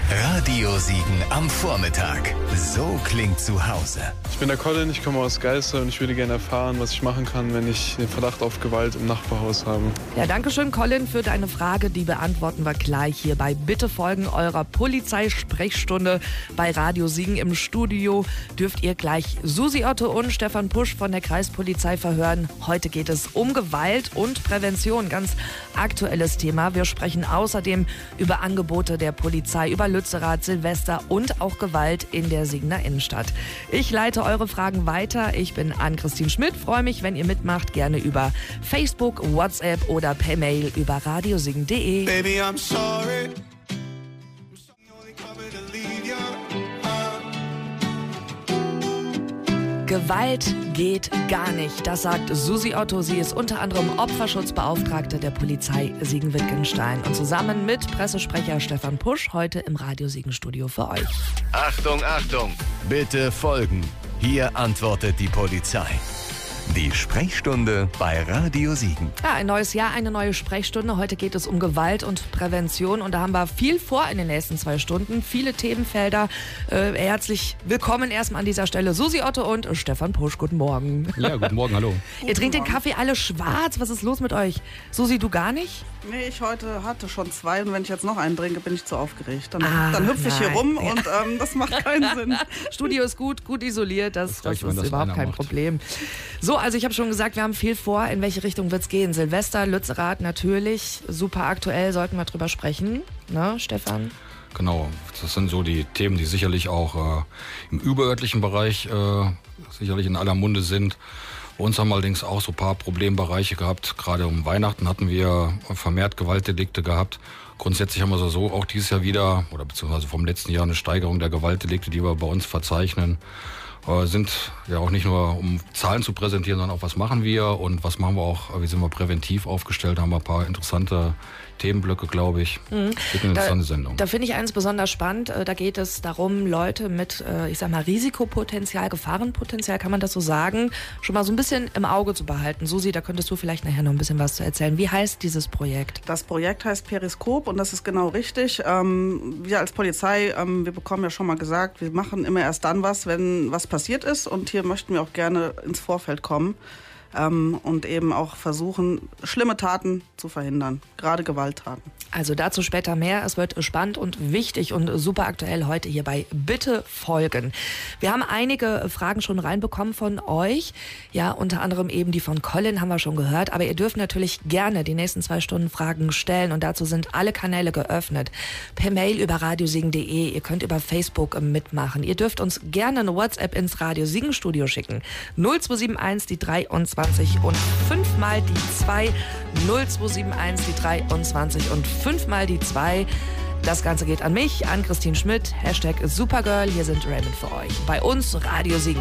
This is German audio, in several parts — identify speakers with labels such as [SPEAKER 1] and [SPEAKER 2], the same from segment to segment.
[SPEAKER 1] Radio Siegen am Vormittag. So klingt zu Hause.
[SPEAKER 2] Ich bin der Colin, ich komme aus Geisel und ich würde gerne erfahren, was ich machen kann, wenn ich den Verdacht auf Gewalt im Nachbarhaus habe.
[SPEAKER 3] Ja, danke schön, Colin, für deine Frage. Die beantworten wir gleich hier bei Bitte folgen eurer Polizeisprechstunde bei Radio Siegen. Im Studio dürft ihr gleich Susi Otto und Stefan Pusch von der Kreispolizei verhören. Heute geht es um Gewalt und Prävention. Ganz aktuelles Thema. Wir sprechen außerdem über Angebote der Polizei, über Lützerath, Silvester und auch Gewalt in der Siegener Innenstadt. Ich leite eure Fragen weiter. Ich bin Ann-Christine Schmidt. Freue mich, wenn ihr mitmacht. Gerne über Facebook, WhatsApp oder per Mail über radiosiegen.de.
[SPEAKER 4] Baby, I'm sorry.
[SPEAKER 3] Gewalt geht gar nicht, das sagt Susi Otto. Sie ist unter anderem Opferschutzbeauftragte der Polizei Siegen-Wittgenstein und zusammen mit Pressesprecher Stefan Pusch heute im Radio Siegen-Studio für euch.
[SPEAKER 1] Achtung, Achtung! Bitte folgen. Hier antwortet die Polizei. Die Sprechstunde bei Radio Siegen.
[SPEAKER 3] Ja, ein neues Jahr, eine neue Sprechstunde. Heute geht es um Gewalt und Prävention und da haben wir viel vor in den nächsten 2 Stunden. Viele Themenfelder. Herzlich willkommen erstmal an dieser Stelle Susi Otto und Stefan Pusch. Guten Morgen.
[SPEAKER 5] Ja, guten Morgen, hallo.
[SPEAKER 3] Ihr trinkt den Kaffee alle schwarz. Was ist los mit euch? Susi, du gar nicht?
[SPEAKER 6] Nee, ich hatte schon 2 und wenn ich jetzt noch einen trinke, bin ich zu aufgeregt. Dann hüpfe ich hier rum und das macht keinen Sinn.
[SPEAKER 3] Studio ist gut isoliert, das ist
[SPEAKER 5] das
[SPEAKER 3] überhaupt kein Problem. So, also ich habe schon gesagt, wir haben viel vor. In welche Richtung wird es gehen? Silvester, Lützerath natürlich, super aktuell, sollten wir drüber sprechen. Ne, Stefan?
[SPEAKER 5] Genau, das sind so die Themen, die sicherlich auch im überörtlichen Bereich sicherlich in aller Munde sind. Bei uns haben wir allerdings auch so ein paar Problembereiche gehabt. Gerade um Weihnachten hatten wir vermehrt Gewaltdelikte gehabt. Grundsätzlich haben wir so auch dieses Jahr wieder, oder beziehungsweise vom letzten Jahr, eine Steigerung der Gewaltdelikte, die wir bei uns verzeichnen. Sind ja auch nicht nur, um Zahlen zu präsentieren, sondern auch, was machen wir und was machen wir auch, wie sind wir präventiv aufgestellt, haben wir ein paar interessante Themenblöcke, glaube ich. Wird eine interessante Sendung.
[SPEAKER 3] Da finde ich eins besonders spannend. Da geht es darum, Leute mit, ich sag mal, Risikopotenzial, Gefahrenpotenzial, kann man das so sagen, schon mal so ein bisschen im Auge zu behalten. Susi, da könntest du vielleicht nachher noch ein bisschen was zu erzählen. Wie heißt dieses Projekt?
[SPEAKER 6] Das Projekt heißt Periskop und das ist genau richtig. Wir als Polizei, wir bekommen ja schon mal gesagt, wir machen immer erst dann was, wenn was passiert ist und hier möchten wir auch gerne ins Vorfeld kommen. Und eben auch versuchen, schlimme Taten zu verhindern, gerade Gewalttaten.
[SPEAKER 3] Also dazu später mehr. Es wird spannend und wichtig und super aktuell heute hier bei Bitte folgen. Wir haben einige Fragen schon reinbekommen von euch. Ja, unter anderem eben die von Colin haben wir schon gehört. Aber ihr dürft natürlich gerne die nächsten 2 Stunden Fragen stellen und dazu sind alle Kanäle geöffnet. Per Mail über radiosiegen.de. Ihr könnt über Facebook mitmachen. Ihr dürft uns gerne eine WhatsApp ins Radio Siegen Studio schicken. 0271 die 23 und 5 mal die 2, 0271 die 23 und 5 mal die 2. Das Ganze geht an mich, an Christine Schmidt, #Supergirl. Hier sind Raymond für euch. Bei uns Radio Siegen.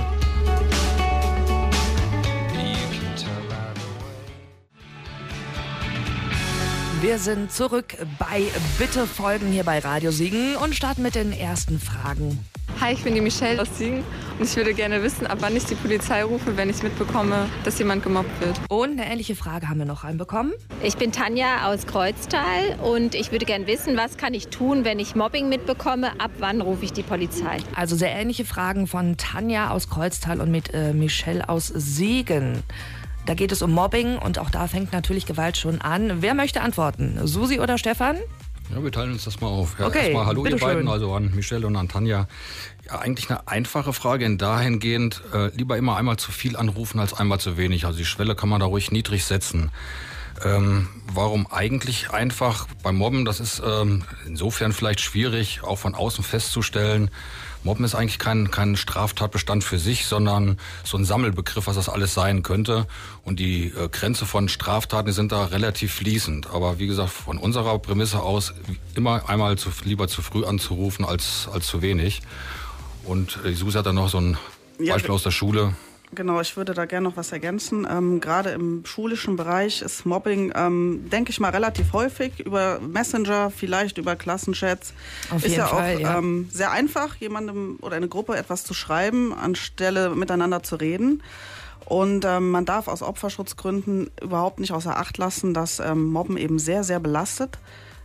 [SPEAKER 3] Wir sind zurück bei Bitte folgen hier bei Radio Siegen und starten mit den ersten Fragen.
[SPEAKER 7] Hi, ich bin die Michelle aus Siegen und ich würde gerne wissen, ab wann ich die Polizei rufe, wenn ich mitbekomme, dass jemand gemobbt wird.
[SPEAKER 3] Und eine ähnliche Frage haben wir noch reinbekommen.
[SPEAKER 8] Ich bin Tanja aus Kreuztal und ich würde gerne wissen, was kann ich tun, wenn ich Mobbing mitbekomme, ab wann rufe ich die Polizei?
[SPEAKER 3] Also sehr ähnliche Fragen von Tanja aus Kreuztal und mit Michelle aus Siegen. Da geht es um Mobbing und auch da fängt natürlich Gewalt schon an. Wer möchte antworten? Susi oder Stefan?
[SPEAKER 5] Ja, wir teilen uns das mal auf. Ja,
[SPEAKER 3] okay,
[SPEAKER 5] erstmal hallo ihr beiden,
[SPEAKER 3] schön.
[SPEAKER 5] also an Michelle und an Tanja. Ja, eigentlich eine einfache Frage in dahingehend, lieber immer einmal zu viel anrufen als einmal zu wenig. Also die Schwelle kann man da ruhig niedrig setzen. Warum eigentlich einfach beim Mobben? Das ist insofern vielleicht schwierig, auch von außen festzustellen. Mobben ist eigentlich kein Straftatbestand für sich, sondern so ein Sammelbegriff, was das alles sein könnte. Und die Grenze von Straftaten sind da relativ fließend. Aber wie gesagt, von unserer Prämisse aus immer einmal lieber zu früh anzurufen als zu wenig. Und die Susi hat dann noch so ein Beispiel aus der Schule.
[SPEAKER 6] Genau, ich würde da gerne noch was ergänzen. Gerade im schulischen Bereich ist Mobbing, denke ich mal, relativ häufig über Messenger, vielleicht über Klassenchats.
[SPEAKER 3] Auf
[SPEAKER 6] ist
[SPEAKER 3] jeden
[SPEAKER 6] ja
[SPEAKER 3] Fall,
[SPEAKER 6] auch
[SPEAKER 3] ja.
[SPEAKER 6] sehr einfach, jemandem oder eine Gruppe etwas zu schreiben, anstelle miteinander zu reden. Und man darf aus Opferschutzgründen überhaupt nicht außer Acht lassen, dass Mobben eben sehr, sehr belastet.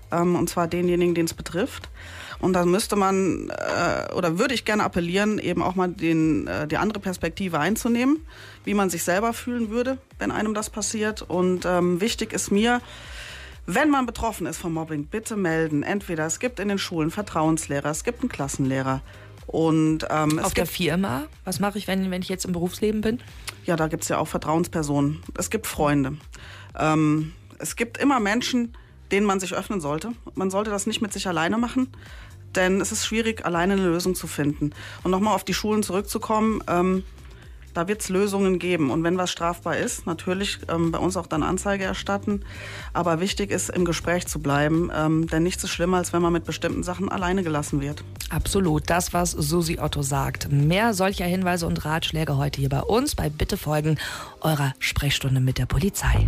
[SPEAKER 6] und zwar denjenigen, den es betrifft. Und da müsste man, oder würde ich gerne appellieren, eben auch mal die andere Perspektive einzunehmen, wie man sich selber fühlen würde, wenn einem das passiert. Und wichtig ist mir, wenn man betroffen ist vom Mobbing, bitte melden. Entweder es gibt in den Schulen Vertrauenslehrer, es gibt einen Klassenlehrer. Und,
[SPEAKER 3] auf der Firma? Was mache ich, wenn ich jetzt im Berufsleben bin?
[SPEAKER 6] Ja, da gibt es ja auch Vertrauenspersonen. Es gibt Freunde. Es gibt immer Menschen, denen man sich öffnen sollte. Man sollte das nicht mit sich alleine machen, denn es ist schwierig, alleine eine Lösung zu finden. Und nochmal auf die Schulen zurückzukommen, da wird es Lösungen geben. Und wenn was strafbar ist, natürlich bei uns auch dann Anzeige erstatten. Aber wichtig ist, im Gespräch zu bleiben, denn nichts ist schlimmer, als wenn man mit bestimmten Sachen alleine gelassen wird.
[SPEAKER 3] Absolut, das, was Susi Otto sagt. Mehr solcher Hinweise und Ratschläge heute hier bei uns, bei Bitte folgen, eurer Sprechstunde mit der Polizei.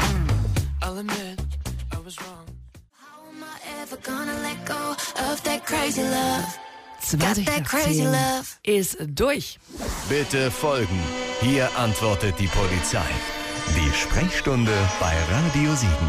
[SPEAKER 3] Zwanzig nach 10 ist durch.
[SPEAKER 1] Bitte folgen. Hier antwortet die Polizei. Die Sprechstunde bei Radio Siegen.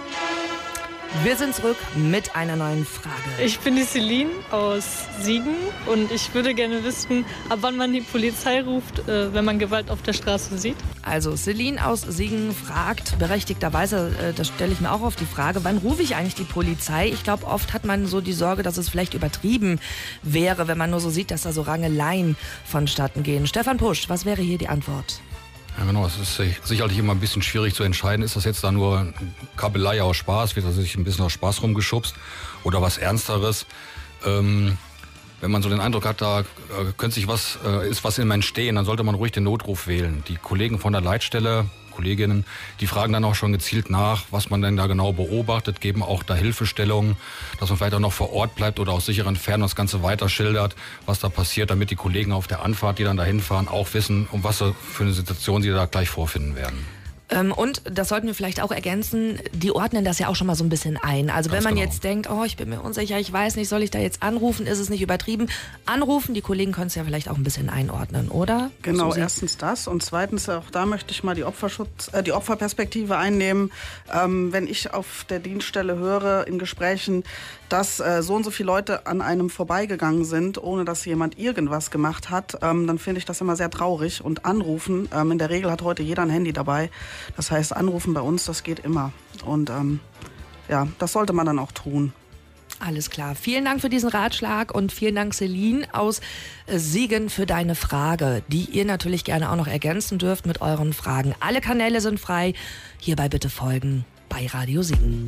[SPEAKER 3] Wir sind zurück mit einer neuen Frage.
[SPEAKER 4] Ich bin die Celine aus Siegen und ich würde gerne wissen, ab wann man die Polizei ruft, wenn man Gewalt auf der Straße sieht.
[SPEAKER 3] Also Celine aus Siegen fragt berechtigterweise, das stelle ich mir auch auf die Frage, wann rufe ich eigentlich die Polizei? Ich glaube, oft hat man so die Sorge, dass es vielleicht übertrieben wäre, wenn man nur so sieht, dass da so Rangeleien vonstatten gehen. Stefan Pusch, was wäre hier die Antwort?
[SPEAKER 5] Ja, genau, es ist sicherlich immer ein bisschen schwierig zu entscheiden, ist das jetzt da nur Kabelei aus Spaß, wird da sich ein bisschen aus Spaß rumgeschubst oder was Ernsteres. Wenn man so den Eindruck hat, da könnte sich ist was im Entstehen, dann sollte man ruhig den Notruf wählen. Die Kollegen von der Leitstelle, Kolleginnen, die fragen dann auch schon gezielt nach, was man denn da genau beobachtet, geben auch da Hilfestellungen, dass man vielleicht auch noch vor Ort bleibt oder aus sicherer Entfernung das Ganze weiter schildert, was da passiert, damit die Kollegen auf der Anfahrt, die dann dahin fahren, auch wissen, um was für eine Situation sie da gleich vorfinden werden.
[SPEAKER 3] Und das sollten wir vielleicht auch ergänzen, die ordnen das ja auch schon mal so ein bisschen ein. Also wenn man jetzt denkt, oh, ich bin mir unsicher, ich weiß nicht, soll ich da jetzt anrufen, ist es nicht übertrieben? Anrufen, die Kollegen können es ja vielleicht auch ein bisschen einordnen, oder?
[SPEAKER 6] Genau, Susi? Erstens das und zweitens, auch da möchte ich mal die Opferperspektive einnehmen. Wenn ich auf der Dienststelle höre in Gesprächen, dass so und so viele Leute an einem vorbeigegangen sind, ohne dass jemand irgendwas gemacht hat, dann finde ich das immer sehr traurig. Und anrufen, in der Regel hat heute jeder ein Handy dabei. Das heißt, anrufen bei uns, das geht immer. Und ja, das sollte man dann auch tun.
[SPEAKER 3] Alles klar. Vielen Dank für diesen Ratschlag und vielen Dank, Celine aus Siegen, für deine Frage, die ihr natürlich gerne auch noch ergänzen dürft mit euren Fragen. Alle Kanäle sind frei. Hierbei bitte folgen bei Radio Siegen.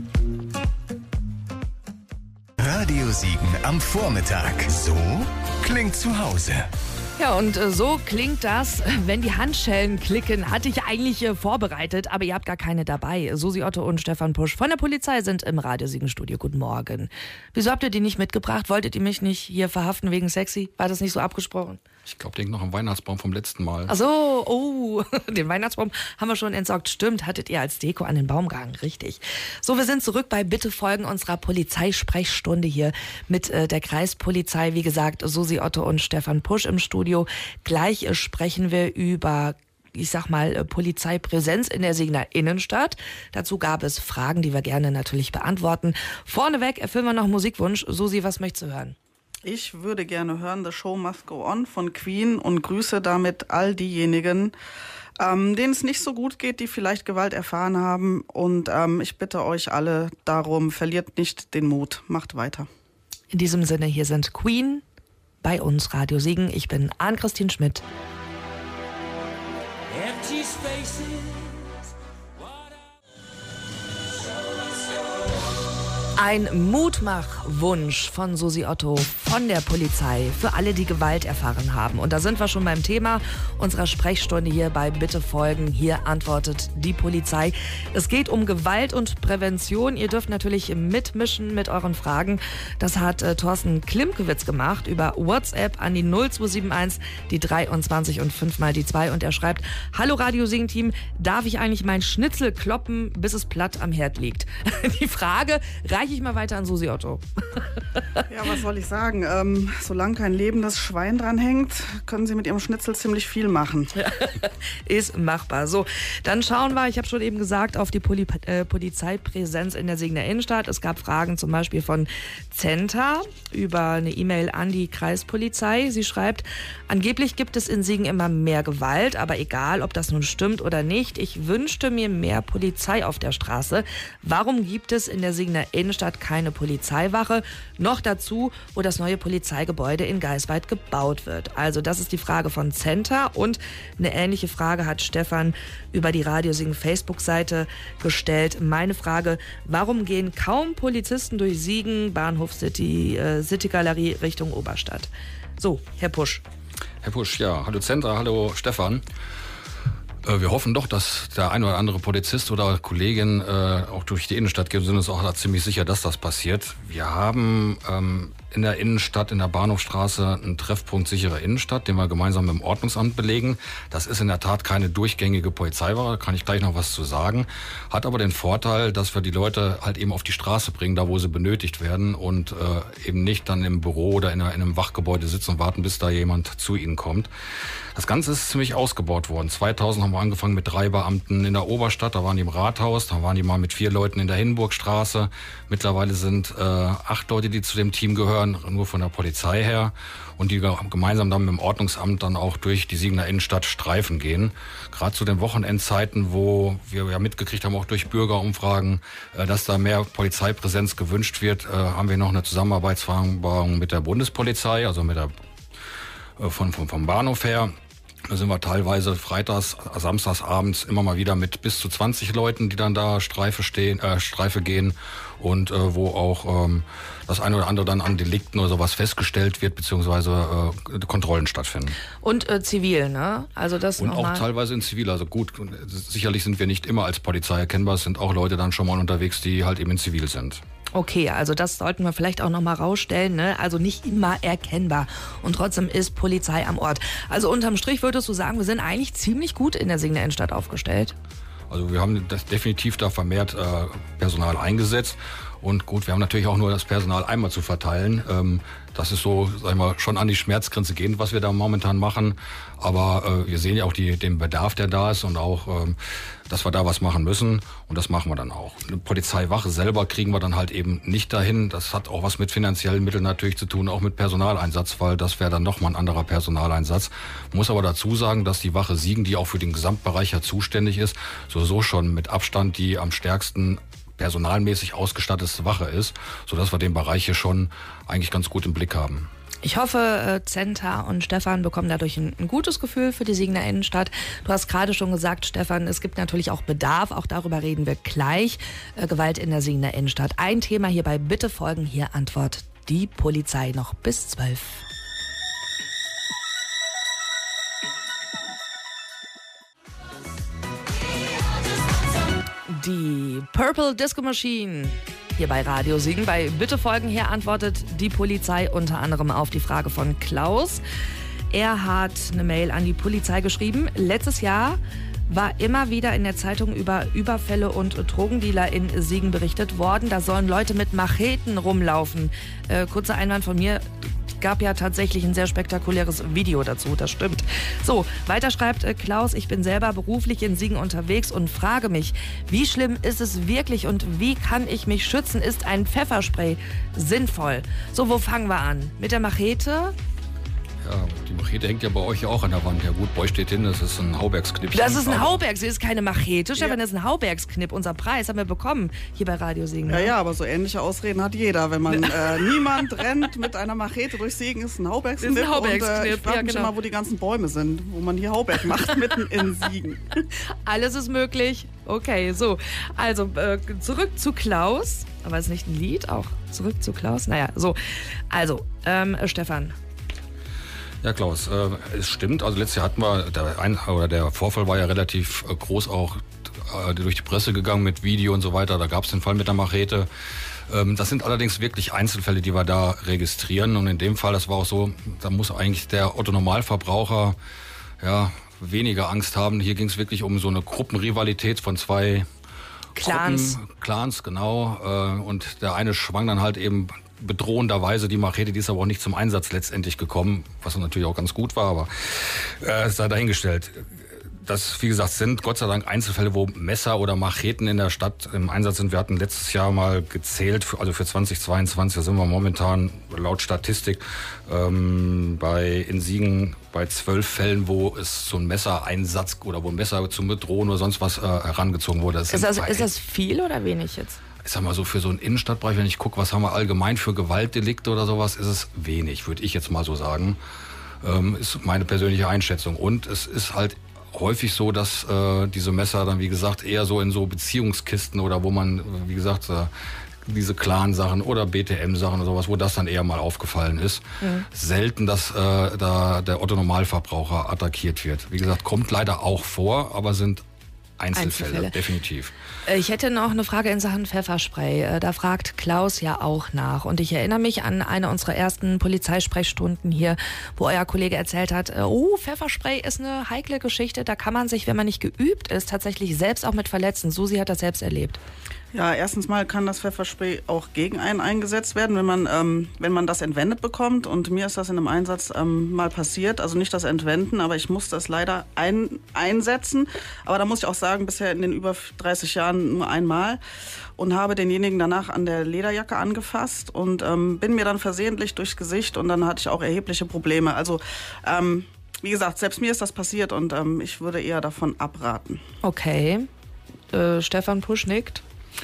[SPEAKER 1] Radio Siegen am Vormittag. So klingt zu Hause.
[SPEAKER 3] Ja, und so klingt das, wenn die Handschellen klicken. Hatte ich eigentlich vorbereitet, aber ihr habt gar keine dabei. Susi Otto und Stefan Pusch von der Polizei sind im Radio Siegen Studio. Guten Morgen. Wieso habt ihr die nicht mitgebracht? Wolltet ihr mich nicht hier verhaften wegen sexy? War das nicht so abgesprochen?
[SPEAKER 5] Ich glaube, denk noch am Weihnachtsbaum vom letzten Mal.
[SPEAKER 3] Ach so, oh, den Weihnachtsbaum haben wir schon entsorgt. Stimmt, hattet ihr als Deko an den Baum gehangen, richtig. So, wir sind zurück bei Bitte folgen unserer Polizeisprechstunde hier mit der Kreispolizei. Wie gesagt, Susi Otto und Stefan Pusch im Studio. Gleich sprechen wir über, ich sag mal, Polizeipräsenz in der Siegener Innenstadt. Dazu gab es Fragen, die wir gerne natürlich beantworten. Vorneweg erfüllen wir noch einen Musikwunsch. Susi, was möchtest du hören?
[SPEAKER 6] Ich würde gerne hören The Show Must Go On von Queen und grüße damit all diejenigen, denen es nicht so gut geht, die vielleicht Gewalt erfahren haben. Und ich bitte euch alle darum, verliert nicht den Mut, macht weiter.
[SPEAKER 3] In diesem Sinne, hier sind Queen bei uns, Radio Siegen. Ich bin Ann-Christine Schmidt.
[SPEAKER 9] Empty spaces.
[SPEAKER 3] Ein Mutmachwunsch von Susi Otto von der Polizei für alle, die Gewalt erfahren haben. Und da sind wir schon beim Thema unserer Sprechstunde hier bei Bitte folgen. Hier antwortet die Polizei. Es geht um Gewalt und Prävention. Ihr dürft natürlich mitmischen mit euren Fragen. Das hat Thorsten Klimkewitz gemacht über WhatsApp an die 0271, die 23 und 5 mal die 2. Und er schreibt: Hallo Radio Siegen Team, darf ich eigentlich mein Schnitzel kloppen, bis es platt am Herd liegt? Die Frage reicht reiche ich mal weiter an Susi Otto.
[SPEAKER 6] Ja, was soll ich sagen? Solange kein lebendes Schwein dran hängt, können Sie mit Ihrem Schnitzel ziemlich viel machen.
[SPEAKER 3] Ist machbar. So, dann schauen wir, ich habe schon eben gesagt, auf die Polizeipräsenz in der Siegener Innenstadt. Es gab Fragen zum Beispiel von Zenta über eine E-Mail an die Kreispolizei. Sie schreibt, angeblich gibt es in Siegen immer mehr Gewalt, aber egal, ob das nun stimmt oder nicht, ich wünschte mir mehr Polizei auf der Straße. Warum gibt es in der Siegener Innenstadt keine Polizeiwache? Noch dazu, wo das neue Polizeigebäude in Geisweit gebaut wird. Also das ist die Frage von Zenta und eine ähnliche Frage hat Stefan über die Radio Siegen Facebook-Seite gestellt. Meine Frage, warum gehen kaum Polizisten durch Siegen, Bahnhof City, City-Galerie Richtung Oberstadt? So, Herr Pusch.
[SPEAKER 5] Herr Pusch, ja. Hallo Zenta, hallo Stefan. Wir hoffen doch, dass der ein oder andere Polizist oder Kollegin auch durch die Innenstadt geht. Wir sind uns auch ziemlich sicher, dass das passiert. Wir haben in der Innenstadt, in der Bahnhofstraße, einen Treffpunkt sichere Innenstadt, den wir gemeinsam mit dem Ordnungsamt belegen. Das ist in der Tat keine durchgängige Polizeiwache, da kann ich gleich noch was zu sagen. Hat aber den Vorteil, dass wir die Leute halt eben auf die Straße bringen, da wo sie benötigt werden und eben nicht dann im Büro oder in einem Wachgebäude sitzen und warten, bis da jemand zu ihnen kommt. Das Ganze ist ziemlich ausgebaut worden. 2000 haben wir angefangen mit 3 Beamten in der Oberstadt, da waren die im Rathaus, da waren die mal mit 4 Leuten in der Hindenburgstraße. Mittlerweile sind 8 Leute, die zu dem Team gehören, nur von der Polizei her und die gemeinsam dann mit dem Ordnungsamt dann auch durch die Siegener Innenstadt streifen gehen. Gerade zu den Wochenendzeiten, wo wir ja mitgekriegt haben, auch durch Bürgerumfragen, dass da mehr Polizeipräsenz gewünscht wird, haben wir noch eine Zusammenarbeitsvereinbarung mit der Bundespolizei, also mit der vom Bahnhof her. Da sind wir teilweise freitags, samstags abends immer mal wieder mit bis zu 20 Leuten, die dann da Streife gehen und wo auch das eine oder andere dann an Delikten oder sowas festgestellt wird, beziehungsweise Kontrollen stattfinden.
[SPEAKER 3] Und zivil, ne? Also das
[SPEAKER 5] und auch teilweise in Zivil. Also gut, sicherlich sind wir nicht immer als Polizei erkennbar. Es sind auch Leute dann schon mal unterwegs, die halt eben in Zivil sind.
[SPEAKER 3] Okay, also das sollten wir vielleicht auch noch mal rausstellen, ne? Also nicht immer erkennbar und trotzdem ist Polizei am Ort. Also unterm Strich würdest du sagen, wir sind eigentlich ziemlich gut in der Siegener Innenstadt aufgestellt?
[SPEAKER 5] Also wir haben das definitiv da vermehrt Personal eingesetzt und gut, wir haben natürlich auch nur das Personal einmal zu verteilen. Das ist so, sagen wir, schon an die Schmerzgrenze gehend, was wir da momentan machen. Aber wir sehen ja auch den Bedarf, der da ist und auch, dass wir da was machen müssen. Und das machen wir dann auch. Eine Polizeiwache selber kriegen wir dann halt eben nicht dahin. Das hat auch was mit finanziellen Mitteln natürlich zu tun, auch mit Personaleinsatz, weil das wäre dann nochmal ein anderer Personaleinsatz. Muss aber dazu sagen, dass die Wache Siegen, die auch für den Gesamtbereich ja zuständig ist, sowieso schon mit Abstand die am stärksten personalmäßig ausgestattete Wache ist, sodass wir den Bereich hier schon eigentlich ganz gut im Blick haben.
[SPEAKER 3] Ich hoffe, Zenta und Stefan bekommen dadurch ein gutes Gefühl für die Siegener Innenstadt. Du hast gerade schon gesagt, Stefan, es gibt natürlich auch Bedarf, auch darüber reden wir gleich. Gewalt in der Siegener Innenstadt. Ein Thema hierbei, bitte folgen, hier Antwort die Polizei noch bis 12. Die Purple Disco Machine hier bei Radio Siegen. Bei Bitte folgen hier antwortet die Polizei unter anderem auf die Frage von Klaus. Er hat eine Mail an die Polizei geschrieben. Letztes Jahr war immer wieder in der Zeitung über Überfälle und Drogendealer in Siegen berichtet worden. Da sollen Leute mit Macheten rumlaufen. Kurzer Einwand von mir. Gab ja tatsächlich ein sehr spektakuläres Video dazu, das stimmt. So, weiter schreibt Klaus, ich bin selber beruflich in Siegen unterwegs und frage mich, wie schlimm ist es wirklich und wie kann ich mich schützen? Ist ein Pfefferspray sinnvoll? So, wo fangen wir an? Mit der Machete?
[SPEAKER 5] Ja, die Machete hängt ja bei euch auch an der Wand. Ja gut, bei euch steht hin, das ist ein Haubergsknippchen.
[SPEAKER 3] Das ist ein Haubergs, das ist keine Machete. Stefan, das ist ein Haubergsknipp. Unser Preis haben wir bekommen hier bei Radio Siegen.
[SPEAKER 6] Ja, aber so ähnliche Ausreden hat jeder. Wenn man niemand rennt mit einer Machete durch Siegen, ist ein Haubergsknipp.
[SPEAKER 3] Ist ein Haubergsknipp,
[SPEAKER 6] und ich frage mich immer, wo die ganzen Bäume sind, wo man hier Hauberg macht, mitten in Siegen.
[SPEAKER 3] Alles ist möglich. Okay, so. Also, zurück zu Klaus. Aber ist nicht ein Lied auch? Zurück zu Klaus? Naja, so. Also, Stefan.
[SPEAKER 5] Ja, Klaus, es stimmt. Also letztes Jahr hatten wir, der Vorfall war ja relativ groß auch durch die Presse gegangen mit Video und so weiter. Da gab es den Fall mit der Machete. Das sind allerdings wirklich Einzelfälle, die wir da registrieren. Und in dem Fall, das war auch so, da muss eigentlich der Otto-Normalverbraucher weniger Angst haben. Hier ging es wirklich um so eine Gruppenrivalität von 2
[SPEAKER 3] Clans.
[SPEAKER 5] Clans, genau. Und der eine schwang dann halt eben bedrohenderweise die Machete, die ist aber auch nicht zum Einsatz letztendlich gekommen, was natürlich auch ganz gut war, aber sei dahingestellt. Das, wie gesagt, sind Gott sei Dank Einzelfälle, wo Messer oder Macheten in der Stadt im Einsatz sind. Wir hatten letztes Jahr mal gezählt, also für 2022, da sind wir momentan laut Statistik in Siegen bei 12 Fällen, wo es so ein Messereinsatz oder wo ein Messer zum Bedrohen oder sonst was herangezogen wurde.
[SPEAKER 3] Ist das viel oder wenig jetzt?
[SPEAKER 5] Ich sag mal so, für so einen Innenstadtbereich, wenn ich gucke, was haben wir allgemein für Gewaltdelikte oder sowas, ist es wenig, würde ich jetzt mal so sagen. Ist meine persönliche Einschätzung. Und es ist halt häufig so, dass diese Messer dann, wie gesagt, eher so in so Beziehungskisten oder wo man, wie gesagt, diese Clan-Sachen oder BTM-Sachen oder sowas, wo das dann eher mal aufgefallen ist. Selten, dass da der Otto-Normalverbraucher attackiert wird. Wie gesagt, kommt leider auch vor, aber sind Einzelfälle, definitiv.
[SPEAKER 3] Ich hätte noch eine Frage in Sachen Pfefferspray. Da fragt Klaus ja auch nach. Und ich erinnere mich an eine unserer ersten Polizeisprechstunden hier, wo euer Kollege erzählt hat, Pfefferspray ist eine heikle Geschichte. Da kann man sich, wenn man nicht geübt ist, tatsächlich selbst auch mit verletzen. Susi hat das selbst erlebt.
[SPEAKER 6] Ja, erstens mal kann das Pfefferspray auch gegen einen eingesetzt werden, wenn man das entwendet bekommt. Und mir ist das in einem Einsatz mal passiert. Also nicht das Entwenden, aber ich musste es leider einsetzen. Aber da muss ich auch sagen, bisher in den über 30 Jahren nur einmal. Und habe denjenigen danach an der Lederjacke angefasst und bin mir dann versehentlich durchs Gesicht. Und dann hatte ich auch erhebliche Probleme. Also wie gesagt, selbst mir ist das passiert und ich würde eher davon abraten.
[SPEAKER 3] Okay. Stefan Pusch nickt.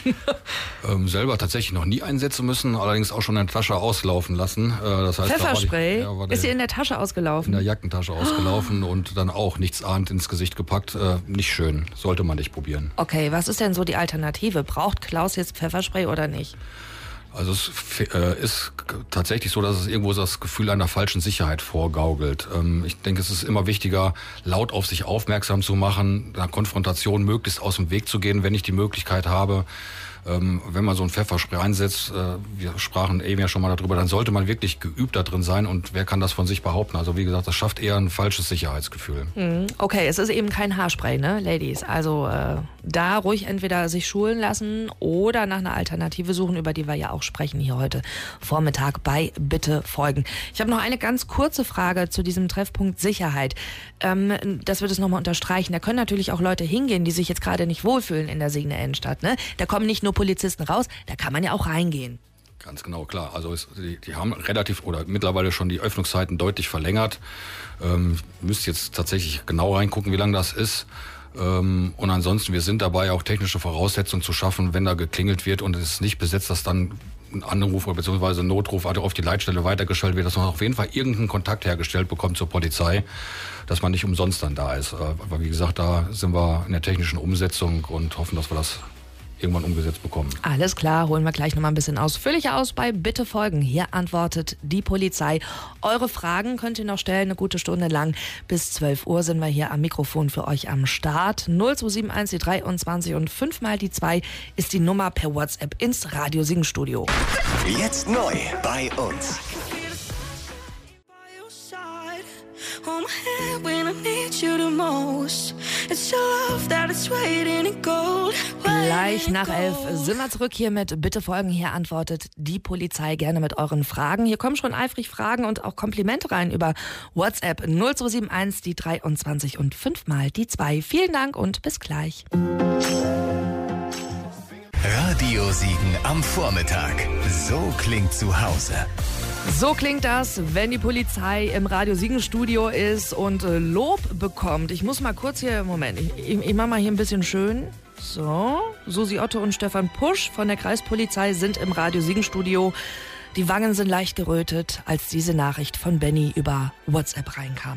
[SPEAKER 5] Selber tatsächlich noch nie einsetzen müssen, allerdings auch schon in der Tasche auslaufen lassen. Das heißt,
[SPEAKER 3] Pfefferspray ist dir in der Tasche ausgelaufen?
[SPEAKER 5] In der Jackentasche ausgelaufen und dann auch nichtsahnend ins Gesicht gepackt. Nicht schön, sollte man nicht probieren.
[SPEAKER 3] Okay, was ist denn so die Alternative? Braucht Klaus jetzt Pfefferspray oder nicht?
[SPEAKER 5] Also es ist tatsächlich so, dass es irgendwo das Gefühl einer falschen Sicherheit vorgaukelt. Ich denke, es ist immer wichtiger, laut auf sich aufmerksam zu machen, einer Konfrontation möglichst aus dem Weg zu gehen, wenn ich die Möglichkeit habe. Wenn man so ein Pfefferspray einsetzt, wir sprachen eben ja schon mal darüber, dann sollte man wirklich geübt da drin sein und wer kann das von sich behaupten? Also wie gesagt, das schafft eher ein falsches Sicherheitsgefühl.
[SPEAKER 3] Okay, es ist eben kein Haarspray, ne, Ladies? Also da ruhig entweder sich schulen lassen oder nach einer Alternative suchen, über die wir ja auch sprechen hier heute Vormittag bei Bitte folgen. Ich habe noch eine ganz kurze Frage zu diesem Treffpunkt Sicherheit. Dass wir das nochmal unterstreichen. Da können natürlich auch Leute hingehen, die sich jetzt gerade nicht wohlfühlen in der Siegener Innenstadt. Ne? Da kommen nicht nur Polizisten raus, da kann man ja auch reingehen.
[SPEAKER 5] Ganz genau, klar. Also die haben relativ oder mittlerweile schon die Öffnungszeiten deutlich verlängert. Müsst jetzt tatsächlich genau reingucken, wie lange das ist. Und ansonsten, wir sind dabei, auch technische Voraussetzungen zu schaffen, wenn da geklingelt wird und es ist nicht besetzt, dass dann ein Anruf bzw. ein Notruf auf die Leitstelle weitergestellt wird, dass man auf jeden Fall irgendeinen Kontakt hergestellt bekommt zur Polizei, dass man nicht umsonst dann da ist. Aber wie gesagt, da sind wir in der technischen Umsetzung und hoffen, dass wir das irgendwann umgesetzt bekommen.
[SPEAKER 3] Alles klar, holen wir gleich nochmal ein bisschen ausführlicher aus bei Bitte folgen. Hier antwortet die Polizei. Eure Fragen könnt ihr noch stellen, eine gute Stunde lang. Bis 12 Uhr sind wir hier am Mikrofon für euch am Start. 0271 die 23 und 5 mal die 2 ist die Nummer per WhatsApp ins Radio Siegen Studio.
[SPEAKER 1] Jetzt neu bei uns.
[SPEAKER 3] Gleich nach 11 sind wir zurück hier mit Bitte folgen. Hier antwortet die Polizei gerne mit euren Fragen. Hier kommen schon eifrig Fragen und auch Komplimente rein über WhatsApp 0271 die 23 und 5 mal die 2. Vielen Dank und bis gleich.
[SPEAKER 1] Radio Siegen am Vormittag. So klingt zu Hause.
[SPEAKER 3] So klingt das, wenn die Polizei im Radio Siegen Studio ist und Lob bekommt. Ich muss mal kurz hier, Moment, ich mach mal hier ein bisschen schön. So, Susi Otto und Stefan Pusch von der Kreispolizei sind im Radio Siegen Studio. Die Wangen sind leicht gerötet, als diese Nachricht von Benny über WhatsApp reinkam.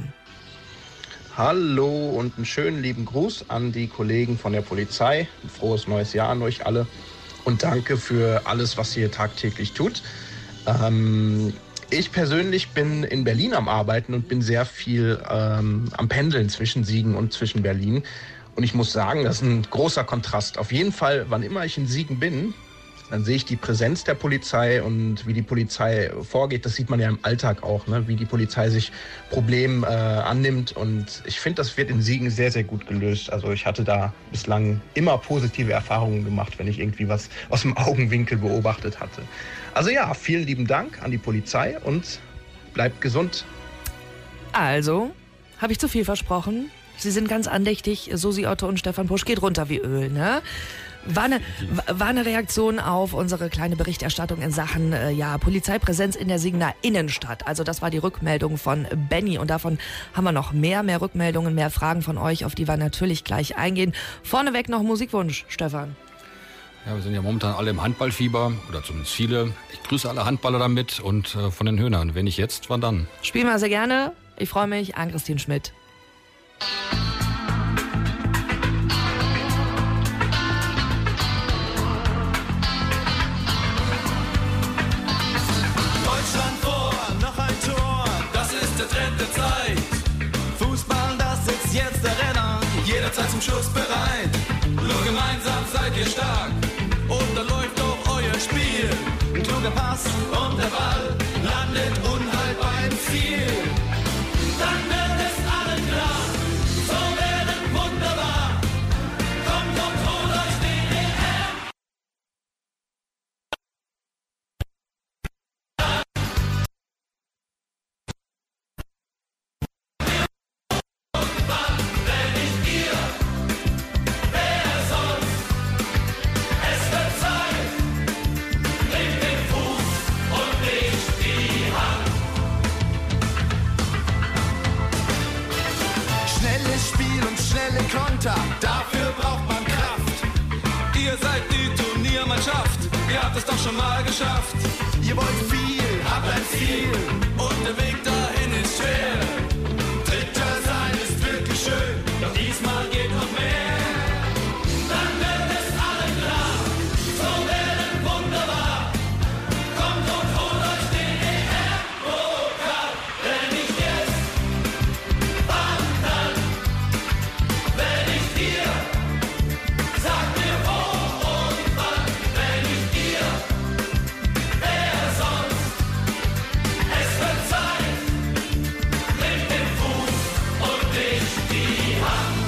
[SPEAKER 9] Hallo und einen schönen lieben Gruß an die Kollegen von der Polizei. Ein frohes neues Jahr an euch alle und danke für alles, was ihr tagtäglich tut. Ich persönlich bin in Berlin am Arbeiten und bin sehr viel am Pendeln zwischen Siegen und zwischen Berlin. Und ich muss sagen, das ist ein großer Kontrast. Auf jeden Fall, wann immer ich in Siegen bin, dann sehe ich die Präsenz der Polizei und wie die Polizei vorgeht. Das sieht man ja im Alltag auch, ne? Wie die Polizei sich Problemen annimmt. Und ich finde, das wird in Siegen sehr, sehr gut gelöst. Also ich hatte da bislang immer positive Erfahrungen gemacht, wenn ich irgendwie was aus dem Augenwinkel beobachtet hatte. Also ja, vielen lieben Dank an die Polizei und bleibt gesund.
[SPEAKER 3] Also, habe ich zu viel versprochen? Sie sind ganz andächtig, Susi Otto und Stefan Pusch, geht runter wie Öl, ne? War eine Reaktion auf unsere kleine Berichterstattung in Sachen Polizeipräsenz in der Siegener Innenstadt. Also das war die Rückmeldung von Benny und davon haben wir noch mehr Rückmeldungen, mehr Fragen von euch, auf die wir natürlich gleich eingehen. Vorneweg noch Musikwunsch, Stefan.
[SPEAKER 5] Ja, wir sind ja momentan alle im Handballfieber, oder zumindest viele. Ich grüße alle Handballer damit und von den Höhnern. Wenn nicht jetzt, wann dann?
[SPEAKER 3] Spielen wir sehr gerne. Ich freue mich. Ann-Christine Schmidt.
[SPEAKER 10] Deutschland vor, noch ein Tor, das ist der Trend der Zeit. Fußball, das ist jetzt der Renner, jederzeit zum Schluss bereit. Nur gemeinsam seid ihr stark und dann läuft auch euer Spiel. Ein kluger Pass und der Ball landet unhaltbar im Ziel. Dann wird es allen klar, so werden wunderbar. Kommt und holt euch die EM. Irgendwann, wenn nicht ihr, wer sonst? Es wird Zeit, nehmt den Fuß und nicht die Hand. Schnelles Spiel und schnelle Konter, dafür braucht man Kraft. Ihr seid die Turniermannschaft, ihr habt es doch schon mal geschafft. Ihr wollt viel, habt ein Ziel und der Weg dahin ist schwer. Dritter sein ist wirklich schön, doch diesmal geht noch mehr. Dann wird es allen klar, so werden wunderbar. Kommt und holt euch den EM-Pokal, wenn nicht jetzt, wann dann? Wenn nicht ihr, sagt mir wo und wann. Wenn nicht ihr, wer sonst? Es wird Zeit, nehmt den Fuß und nicht die Hand.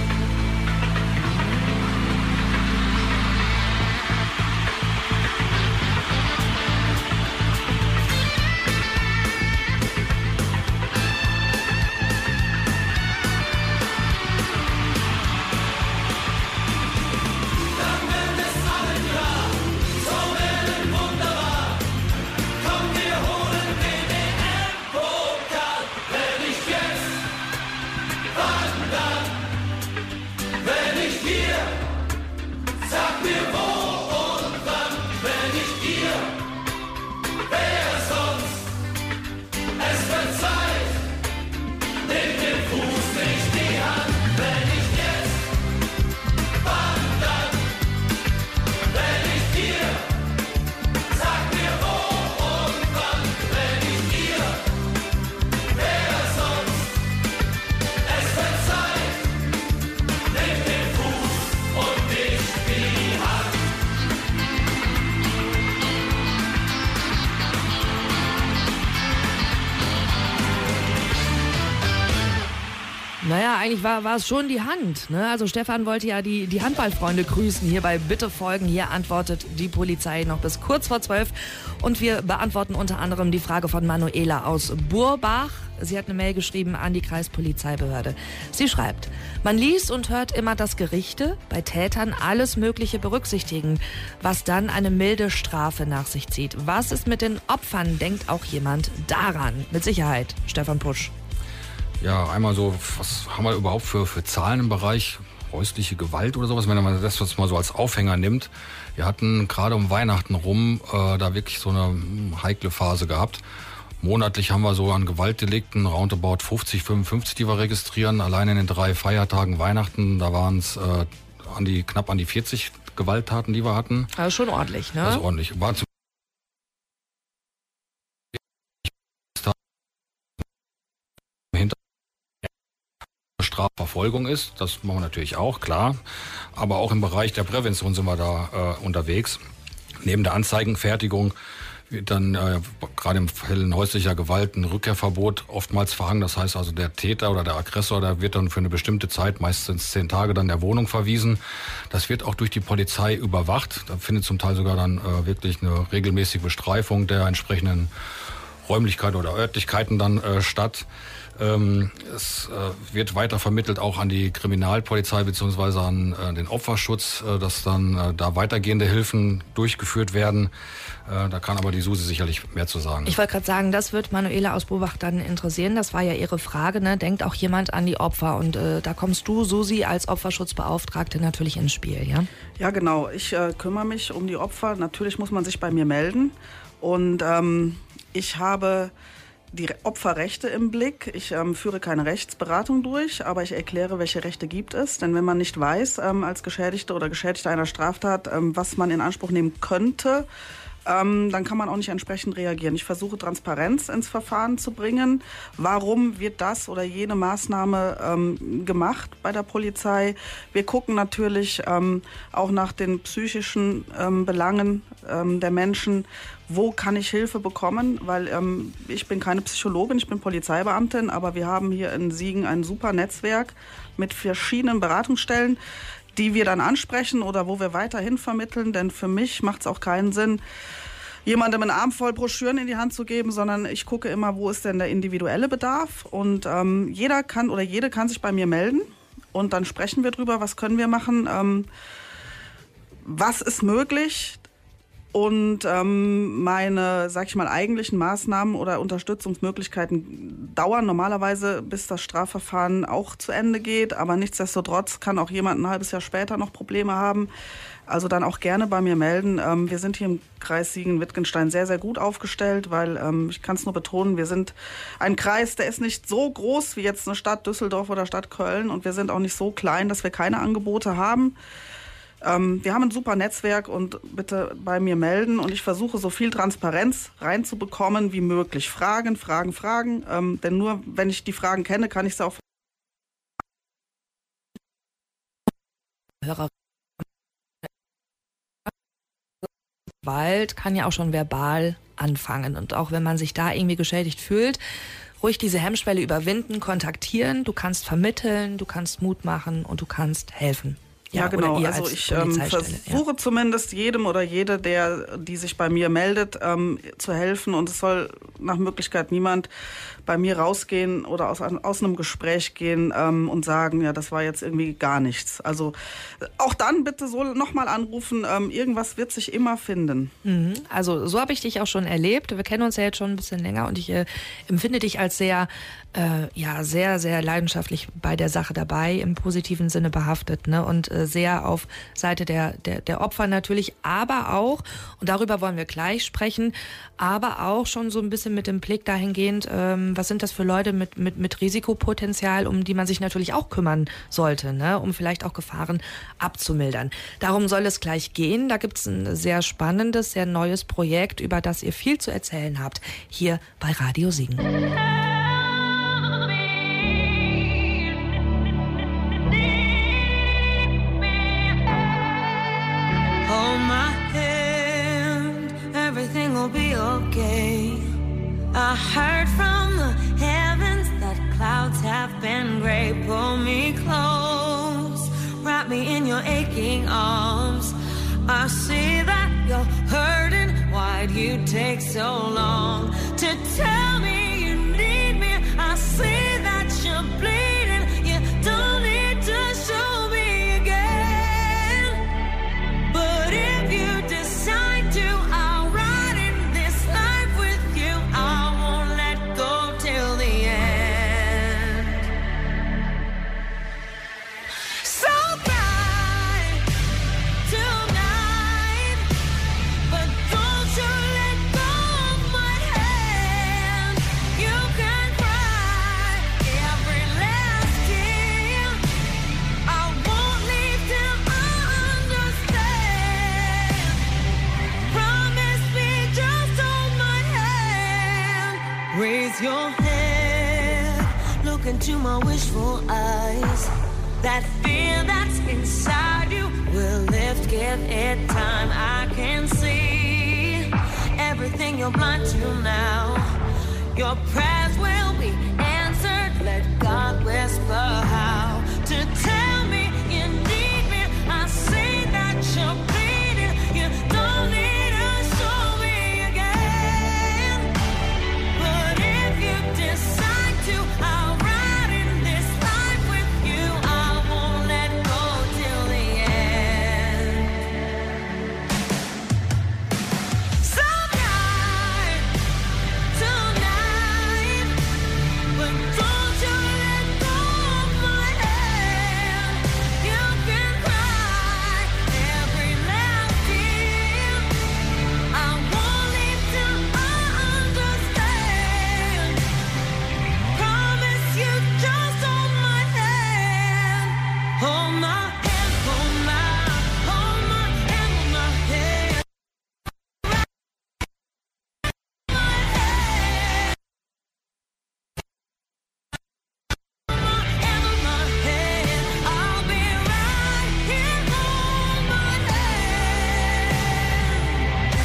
[SPEAKER 10] Dann wird es allen klar, so werden wunderbar. Komm, wir holen den EM-Pokal, wenn nicht jetzt, wann dann? Wenn nicht wir, sag mir wo und wann. Wenn nicht ihr, wer sonst? Es wird Zeit, nehmt den Fuß, nicht die Hand. Wenn nicht jetzt, wann dann? Wenn nicht ihr, sag mir wo und wann. Wenn nicht ihr, wer sonst? Es wird Zeit, nehmt den Fuß und nicht die Hand.
[SPEAKER 3] Naja, eigentlich war es schon die Hand. Ne? Also Stefan wollte ja die Handballfreunde grüßen hier bei Bitte folgen. Hier antwortet die Polizei noch bis kurz vor 12. Und wir beantworten unter anderem die Frage von Manuela aus Burbach. Sie hat eine Mail geschrieben an die Kreispolizeibehörde. Sie schreibt, man liest und hört immer, dass Gerichte bei Tätern alles Mögliche berücksichtigen, was dann eine milde Strafe nach sich zieht. Was ist mit den Opfern? Denkt auch jemand daran? Mit Sicherheit, Stefan Pusch.
[SPEAKER 5] Ja, einmal so, was haben wir überhaupt für Zahlen im Bereich häusliche Gewalt oder sowas, wenn man das jetzt mal so als Aufhänger nimmt. Wir hatten gerade um Weihnachten rum da wirklich so eine heikle Phase gehabt. Monatlich haben wir so an Gewaltdelikten roundabout 50, 55, die wir registrieren. Allein in den 3 Feiertagen Weihnachten, da waren es knapp an die 40 Gewalttaten, die wir hatten.
[SPEAKER 3] Also schon ordentlich, ne?
[SPEAKER 5] Also ordentlich. War zum Strafverfolgung ist, das machen wir natürlich auch, klar. Aber auch im Bereich der Prävention sind wir da unterwegs. Neben der Anzeigenfertigung wird dann gerade im Fällen häuslicher Gewalt ein Rückkehrverbot oftmals verhangen. Das heißt also, der Täter oder der Aggressor, der wird dann für eine bestimmte Zeit, meistens 10 Tage, dann der Wohnung verwiesen. Das wird auch durch die Polizei überwacht. Da findet zum Teil sogar dann wirklich eine regelmäßige Bestreifung der entsprechenden Räumlichkeiten oder Örtlichkeiten dann statt. Es wird weiter vermittelt auch an die Kriminalpolizei bzw. an den Opferschutz, dass dann da weitergehende Hilfen durchgeführt werden. Da kann aber die Susi sicherlich mehr zu sagen.
[SPEAKER 3] Ich wollte gerade sagen, das wird Manuela aus Burbach dann interessieren. Das war ja ihre Frage, ne? Denkt auch jemand an die Opfer? Und da kommst du, Susi, als Opferschutzbeauftragte natürlich ins Spiel, ja?
[SPEAKER 6] Ja, genau. Ich kümmere mich um die Opfer. Natürlich muss man sich bei mir melden. Und ich habe die Opferrechte im Blick. Ich führe keine Rechtsberatung durch, aber ich erkläre, welche Rechte gibt es. Denn wenn man nicht weiß, als Geschädigte oder Geschädigter einer Straftat, was man in Anspruch nehmen könnte, dann kann man auch nicht entsprechend reagieren. Ich versuche Transparenz ins Verfahren zu bringen. Warum wird das oder jene Maßnahme gemacht bei der Polizei? Wir gucken natürlich auch nach den psychischen Belangen der Menschen. Wo kann ich Hilfe bekommen? Weil ich bin keine Psychologin, ich bin Polizeibeamtin, aber wir haben hier in Siegen ein super Netzwerk mit verschiedenen Beratungsstellen, die wir dann ansprechen oder wo wir weiterhin vermitteln. Denn für mich macht es auch keinen Sinn, jemandem einen Arm voll Broschüren in die Hand zu geben, sondern ich gucke immer, wo ist denn der individuelle Bedarf. Und jeder kann oder jede kann sich bei mir melden und dann sprechen wir drüber, was können wir machen, was ist möglich. Und meine, sag ich mal, eigentlichen Maßnahmen oder Unterstützungsmöglichkeiten dauern normalerweise, bis das Strafverfahren auch zu Ende geht. Aber nichtsdestotrotz kann auch jemand ein halbes Jahr später noch Probleme haben. Also dann auch gerne bei mir melden. Wir sind hier im Kreis Siegen-Wittgenstein sehr, sehr gut aufgestellt, weil ich kann es nur betonen, wir sind ein Kreis, der ist nicht so groß wie jetzt eine Stadt Düsseldorf oder Stadt Köln. Und wir sind auch nicht so klein, dass wir keine Angebote haben. Wir haben ein super Netzwerk und bitte bei mir melden und ich versuche so viel Transparenz reinzubekommen wie möglich. Fragen. Denn nur wenn ich die Fragen kenne, kann ich sie auch
[SPEAKER 3] Gewalt kann ja auch schon verbal anfangen und auch wenn man sich da irgendwie geschädigt fühlt, ruhig diese Hemmschwelle überwinden, kontaktieren, du kannst vermitteln, du kannst Mut machen und du kannst helfen.
[SPEAKER 6] Ja, genau. Also ich versuche zumindest jedem oder jede, die sich bei mir meldet, zu helfen. Und es soll nach Möglichkeit niemand bei mir rausgehen oder aus einem Gespräch gehen und sagen, ja, das war jetzt irgendwie gar nichts. Also auch dann bitte so nochmal anrufen. Irgendwas wird sich immer finden.
[SPEAKER 3] Also so habe ich dich auch schon erlebt. Wir kennen uns ja jetzt schon ein bisschen länger und ich empfinde dich als sehr, sehr, sehr leidenschaftlich bei der Sache dabei, im positiven Sinne behaftet, ne? Und sehr auf Seite der Opfer natürlich, aber auch, und darüber wollen wir gleich sprechen, aber auch schon so ein bisschen mit dem Blick dahingehend, was sind das für Leute mit Risikopotenzial, um die man sich natürlich auch kümmern sollte, ne? Um vielleicht auch Gefahren abzumildern. Darum soll es gleich gehen. Da gibt es ein sehr spannendes, sehr neues Projekt, über das ihr viel zu erzählen habt, hier bei Radio Siegen.
[SPEAKER 11] Okay. I heard from the heavens that clouds have been gray. Pull me close, wrap me in your aching arms. I see that you're hurting. Why'd you take so long to tell me you need me? I see that you're bleeding. You don't need to show me again. But if you decide to, I'll ride in this life with you. I won't let go till the end. So cry tonight, but don't you let go of my hand. You can cry every last tear. I won't leave till I understand. Promise me, just hold my hand. Raise your head, look into my wishful eyes. That fear that's inside you will lift, give it time. I can see everything you're blind to now. Your prayers will be answered. Let God whisper how to tell me you need me. I see that you're bleeding. You don't need to show me again. But if you decide to, I'll ride in this life with you. I won't let go till the end. So tonight, but don't you let go of my hand. You can cry every last tear. I won't leave till I understand. Promise you just hold my hand. Hold my hand, hold my hand, hold my hand. I'll be right here, hold my hand.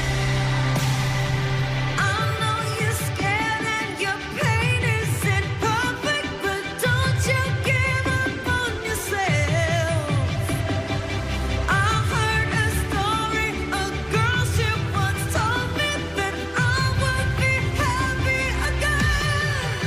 [SPEAKER 11] I know you're scared and your pain isn't perfect, but don't you give up on yourself. I heard a story, a girl she once told me that I would be happy again.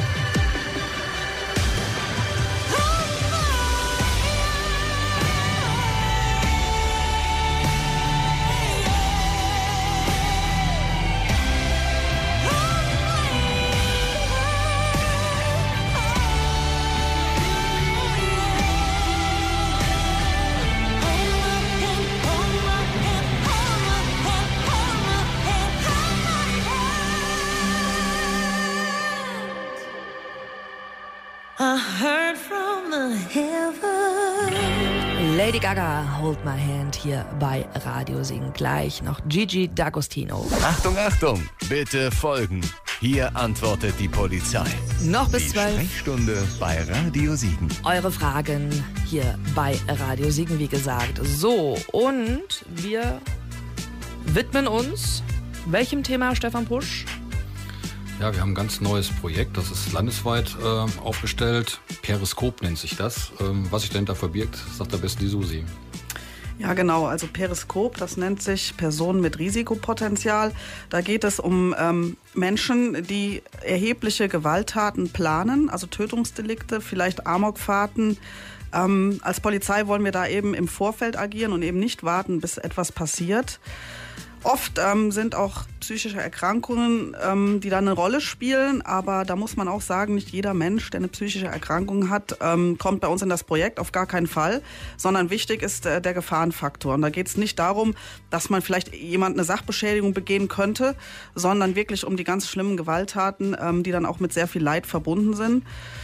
[SPEAKER 11] I heard from the heaven.
[SPEAKER 3] Lady Gaga, Hold My Hand hier bei Radio Siegen. Gleich noch Gigi D'Agostino.
[SPEAKER 1] Achtung, Achtung, bitte folgen. Hier antwortet die Polizei.
[SPEAKER 3] Noch bis
[SPEAKER 1] Die
[SPEAKER 3] 12.
[SPEAKER 1] Sprechstunde bei Radio Siegen.
[SPEAKER 3] Eure Fragen hier bei Radio Siegen, wie gesagt. So, und wir widmen uns welchem Thema, Stefan Pusch?
[SPEAKER 5] Ja, wir haben ein ganz neues Projekt, das ist landesweit aufgestellt. Periskop nennt sich das. Was sich dahinter verbirgt, sagt am besten die Susi.
[SPEAKER 6] Ja, genau. Also Periskop, das nennt sich Personen mit Risikopotenzial. Da geht es um Menschen, die erhebliche Gewalttaten planen, also Tötungsdelikte, vielleicht Amokfahrten. Als Polizei wollen wir da eben im Vorfeld agieren und eben nicht warten, bis etwas passiert. Oft sind auch psychische Erkrankungen, die da eine Rolle spielen, aber da muss man auch sagen, nicht jeder Mensch, der eine psychische Erkrankung hat, kommt bei uns in das Projekt, auf gar keinen Fall, sondern wichtig ist der Gefahrenfaktor. Und da geht es nicht darum, dass man vielleicht jemand eine Sachbeschädigung begehen könnte, sondern wirklich um die ganz schlimmen Gewalttaten, die dann auch mit sehr viel Leid verbunden sind.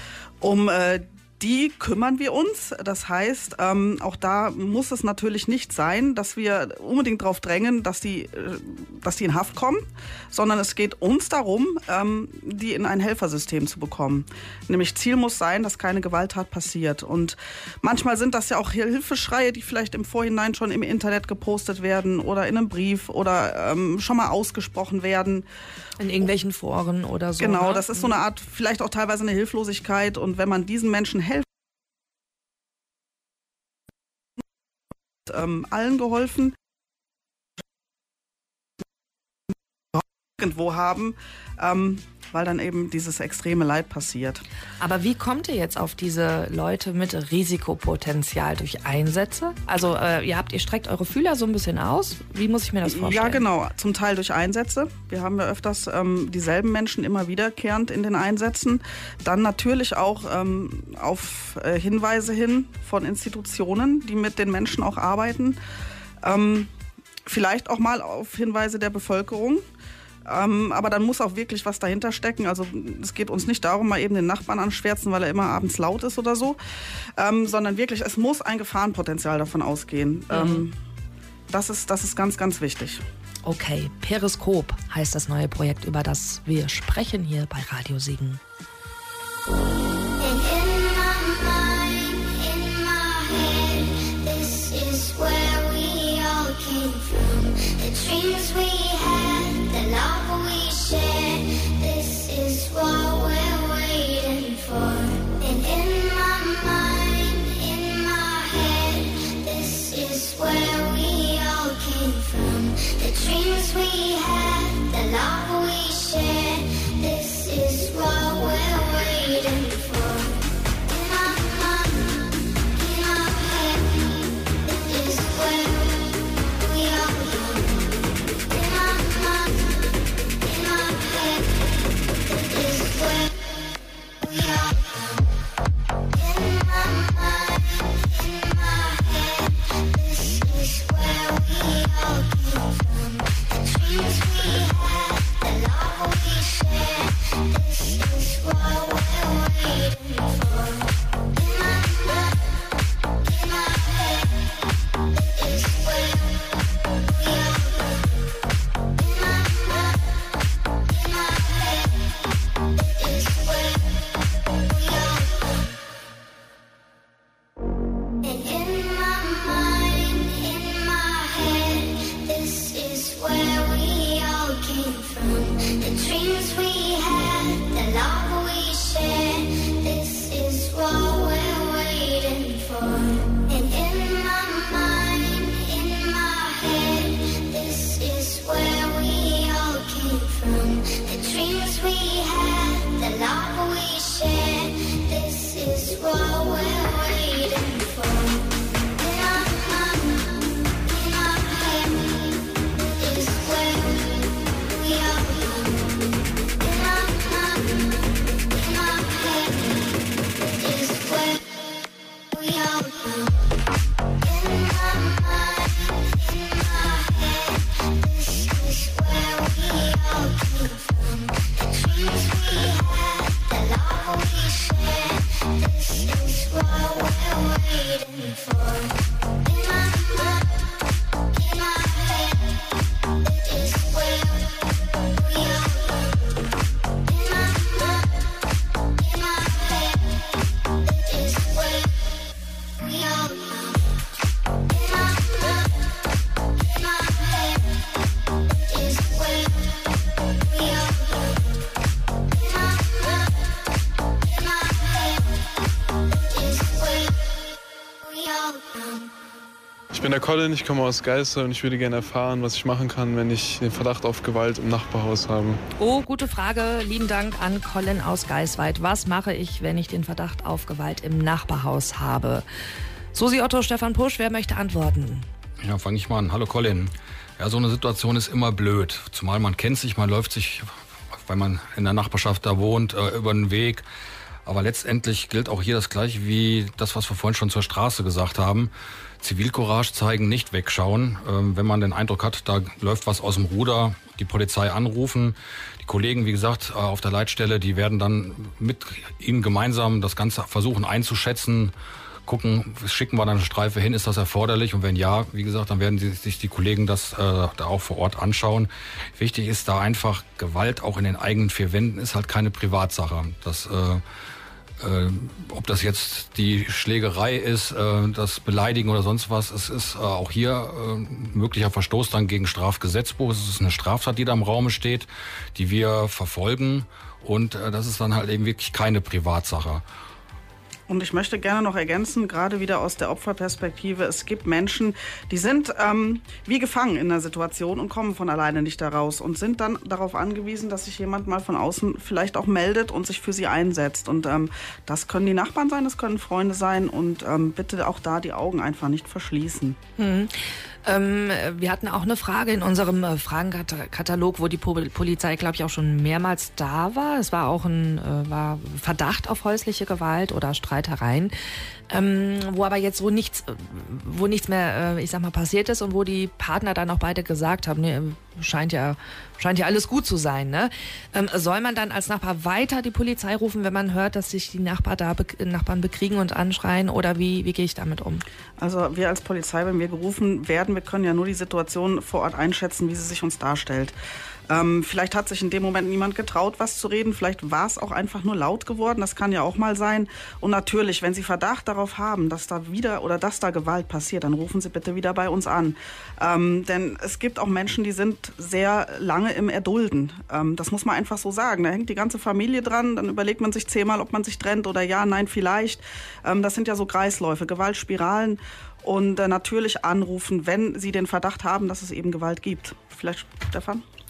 [SPEAKER 6] Die kümmern wir uns. Das heißt, auch da muss es natürlich nicht sein, dass wir unbedingt darauf drängen, dass die in Haft kommen, sondern es geht uns darum, die in ein Helfersystem zu bekommen. Nämlich Ziel muss sein, dass keine Gewalttat passiert. Und manchmal sind das ja auch Hilfeschreie, die vielleicht im Vorhinein schon im Internet gepostet werden oder in einem Brief oder schon mal ausgesprochen werden.
[SPEAKER 3] In irgendwelchen Foren oder so.
[SPEAKER 6] Genau, das ist so eine Art, vielleicht auch teilweise eine Hilflosigkeit. Und wenn man diesen Menschen hilft, allen geholfen, irgendwo haben, weil dann eben dieses extreme Leid passiert.
[SPEAKER 3] Aber wie kommt ihr jetzt auf diese Leute mit Risikopotenzial? Durch Einsätze? Also ihr streckt eure Fühler so ein bisschen aus. Wie muss ich mir das vorstellen?
[SPEAKER 6] Ja, genau. Zum Teil durch Einsätze. Wir haben ja öfters dieselben Menschen immer wiederkehrend in den Einsätzen. Dann natürlich auch auf Hinweise hin von Institutionen, die mit den Menschen auch arbeiten. Vielleicht auch mal auf Hinweise der Bevölkerung. Aber dann muss auch wirklich was dahinter stecken. Also es geht uns nicht darum, mal eben den Nachbarn anschwärzen, weil er immer abends laut ist oder so, sondern wirklich, es muss ein Gefahrenpotenzial davon ausgehen. Das ist ganz, ganz wichtig.
[SPEAKER 3] Okay, Periskop heißt das neue Projekt, über das wir sprechen hier bei Radio Siegen.
[SPEAKER 11] In my mind, waiting for. In my mind, in my head, it is where we are young. In my mind, in my head, it is where we are young. In my mind, in my head, this is where we all came from. The dreams we had, the love we shared, this is what we're waiting for. In my mind, in my head, it is where we are young. In my mind, in my head, it is where we are young. And in my mind, in my head, this is where we all came from. The dreams we had, the love we shared, this is what we're waiting for. And in my mind, in my head, this is where we all came from. The dreams we had, the love we shared, this is what we're waiting for. In our mind, in our head, is where we are young. In our mind, in our head, is where we are young. In my mind, in my head, this is where we all came from. The dreams we had, the love we shared, this is what we're waiting for. In my mind, in my head, it is where we are young. In my mind, in my head, it is where we are young. In my mind, in my head, it is where we are young. In my mind, in my head, it is where we are young.
[SPEAKER 2] Ich bin der Colin, ich komme aus Geißel und ich würde gerne erfahren, was ich machen kann, wenn ich den Verdacht auf Gewalt im Nachbarhaus habe.
[SPEAKER 3] Oh, gute Frage. Lieben Dank an Colin aus Geisweid. Was mache ich, wenn ich den Verdacht auf Gewalt im Nachbarhaus habe? Susi Otto, Stefan Pusch, wer möchte antworten?
[SPEAKER 5] Ja, fange ich mal an. Hallo Colin. Ja, so eine Situation ist immer blöd. Zumal man kennt sich, man läuft sich, weil man in der Nachbarschaft da wohnt, über den Weg. Aber letztendlich gilt auch hier das Gleiche wie das, was wir vorhin schon zur Straße gesagt haben. Zivilcourage zeigen, nicht wegschauen. Wenn man den Eindruck hat, da läuft was aus dem Ruder, die Polizei anrufen. Die Kollegen, wie gesagt, auf der Leitstelle, die werden dann mit Ihnen gemeinsam das Ganze versuchen einzuschätzen, gucken, schicken wir dann eine Streife hin, ist das erforderlich? Und wenn ja, wie gesagt, dann werden sich die Kollegen das da auch vor Ort anschauen. Wichtig ist da einfach, Gewalt auch in den eigenen vier Wänden ist halt keine Privatsache. Das ob das jetzt die Schlägerei ist, das Beleidigen oder sonst was, es ist auch hier möglicher Verstoß dann gegen Strafgesetzbuch. Es ist eine Straftat, die da im Raume steht, die wir verfolgen und das ist dann halt eben wirklich keine Privatsache.
[SPEAKER 6] Und ich möchte gerne noch ergänzen, gerade wieder aus der Opferperspektive, es gibt Menschen, die sind wie gefangen in der Situation und kommen von alleine nicht da raus und sind dann darauf angewiesen, dass sich jemand mal von außen vielleicht auch meldet und sich für sie einsetzt. Und das können die Nachbarn sein, das können Freunde sein und bitte auch da die Augen einfach nicht verschließen.
[SPEAKER 3] Wir hatten auch eine Frage in unserem Fragenkatalog, wo die Polizei, glaube ich, auch schon mehrmals da war. Es war auch war Verdacht auf häusliche Gewalt oder Streitereien, wo aber jetzt wo nichts mehr, ich sag mal, passiert ist und wo die Partner dann auch beide gesagt haben, nee, scheint ja alles gut zu sein. Ne? Soll man dann als Nachbar weiter die Polizei rufen, wenn man hört, dass sich die Nachbarn bekriegen und anschreien? Oder wie gehe ich damit um?
[SPEAKER 6] Also wir als Polizei, wenn wir gerufen werden, wir können ja nur die Situation vor Ort einschätzen, wie sie sich uns darstellt. Vielleicht hat sich in dem Moment niemand getraut, was zu reden. Vielleicht war es auch einfach nur laut geworden. Das kann ja auch mal sein. Und natürlich, wenn Sie Verdacht darauf haben, dass da Gewalt passiert, dann rufen Sie bitte wieder bei uns an. Denn es gibt auch Menschen, die sind sehr lange im Erdulden. Das muss man einfach so sagen. Da hängt die ganze Familie dran. Dann überlegt man sich 10-mal, ob man sich trennt oder ja, nein, vielleicht. Das sind ja so Kreisläufe, Gewaltspiralen. Und natürlich anrufen, wenn Sie den Verdacht haben, dass es eben Gewalt gibt. Vielleicht, Stefan?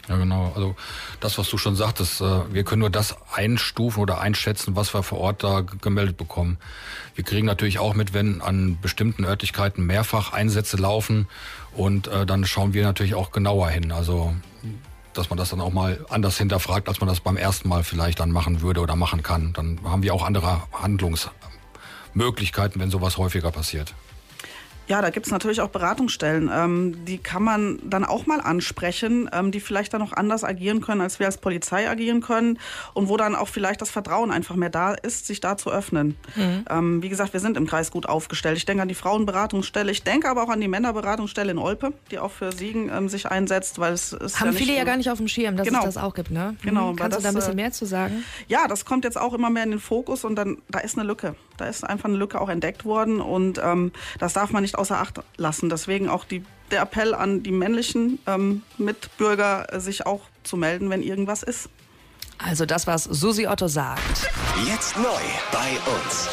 [SPEAKER 5] Ja, genau. Also das, was du schon sagtest, wir können nur das einstufen oder einschätzen, was wir vor Ort da gemeldet bekommen. Wir kriegen natürlich auch mit, wenn an bestimmten Örtlichkeiten mehrfach Einsätze laufen und dann schauen wir natürlich auch genauer hin. Also dass man das dann auch mal anders hinterfragt, als man das beim ersten Mal vielleicht dann machen würde oder machen kann. Dann haben wir auch andere Handlungsmöglichkeiten, wenn sowas häufiger passiert.
[SPEAKER 6] Ja, da gibt es natürlich auch Beratungsstellen, die kann man dann auch mal ansprechen, die vielleicht dann noch anders agieren können, als wir als Polizei agieren können und wo dann auch vielleicht das Vertrauen einfach mehr da ist, sich da zu öffnen. Wie gesagt, wir sind im Kreis gut aufgestellt. Ich denke an die Frauenberatungsstelle, ich denke aber auch an die Männerberatungsstelle in Olpe, die auch für Siegen sich einsetzt, weil es ist
[SPEAKER 3] haben
[SPEAKER 6] ja
[SPEAKER 3] viele ja gar nicht auf dem Schirm, dass es das auch gibt, ne?
[SPEAKER 6] Genau.
[SPEAKER 3] Kannst du da ein bisschen mehr zu sagen?
[SPEAKER 6] Ja, das kommt jetzt auch immer mehr in den Fokus und dann da ist eine Lücke. Da ist einfach eine Lücke auch entdeckt worden und das darf man nicht außer Acht lassen. Deswegen auch der Appell an die männlichen Mitbürger, sich auch zu melden, wenn irgendwas ist.
[SPEAKER 3] Also das, was Susi Otto sagt.
[SPEAKER 1] Jetzt neu bei uns.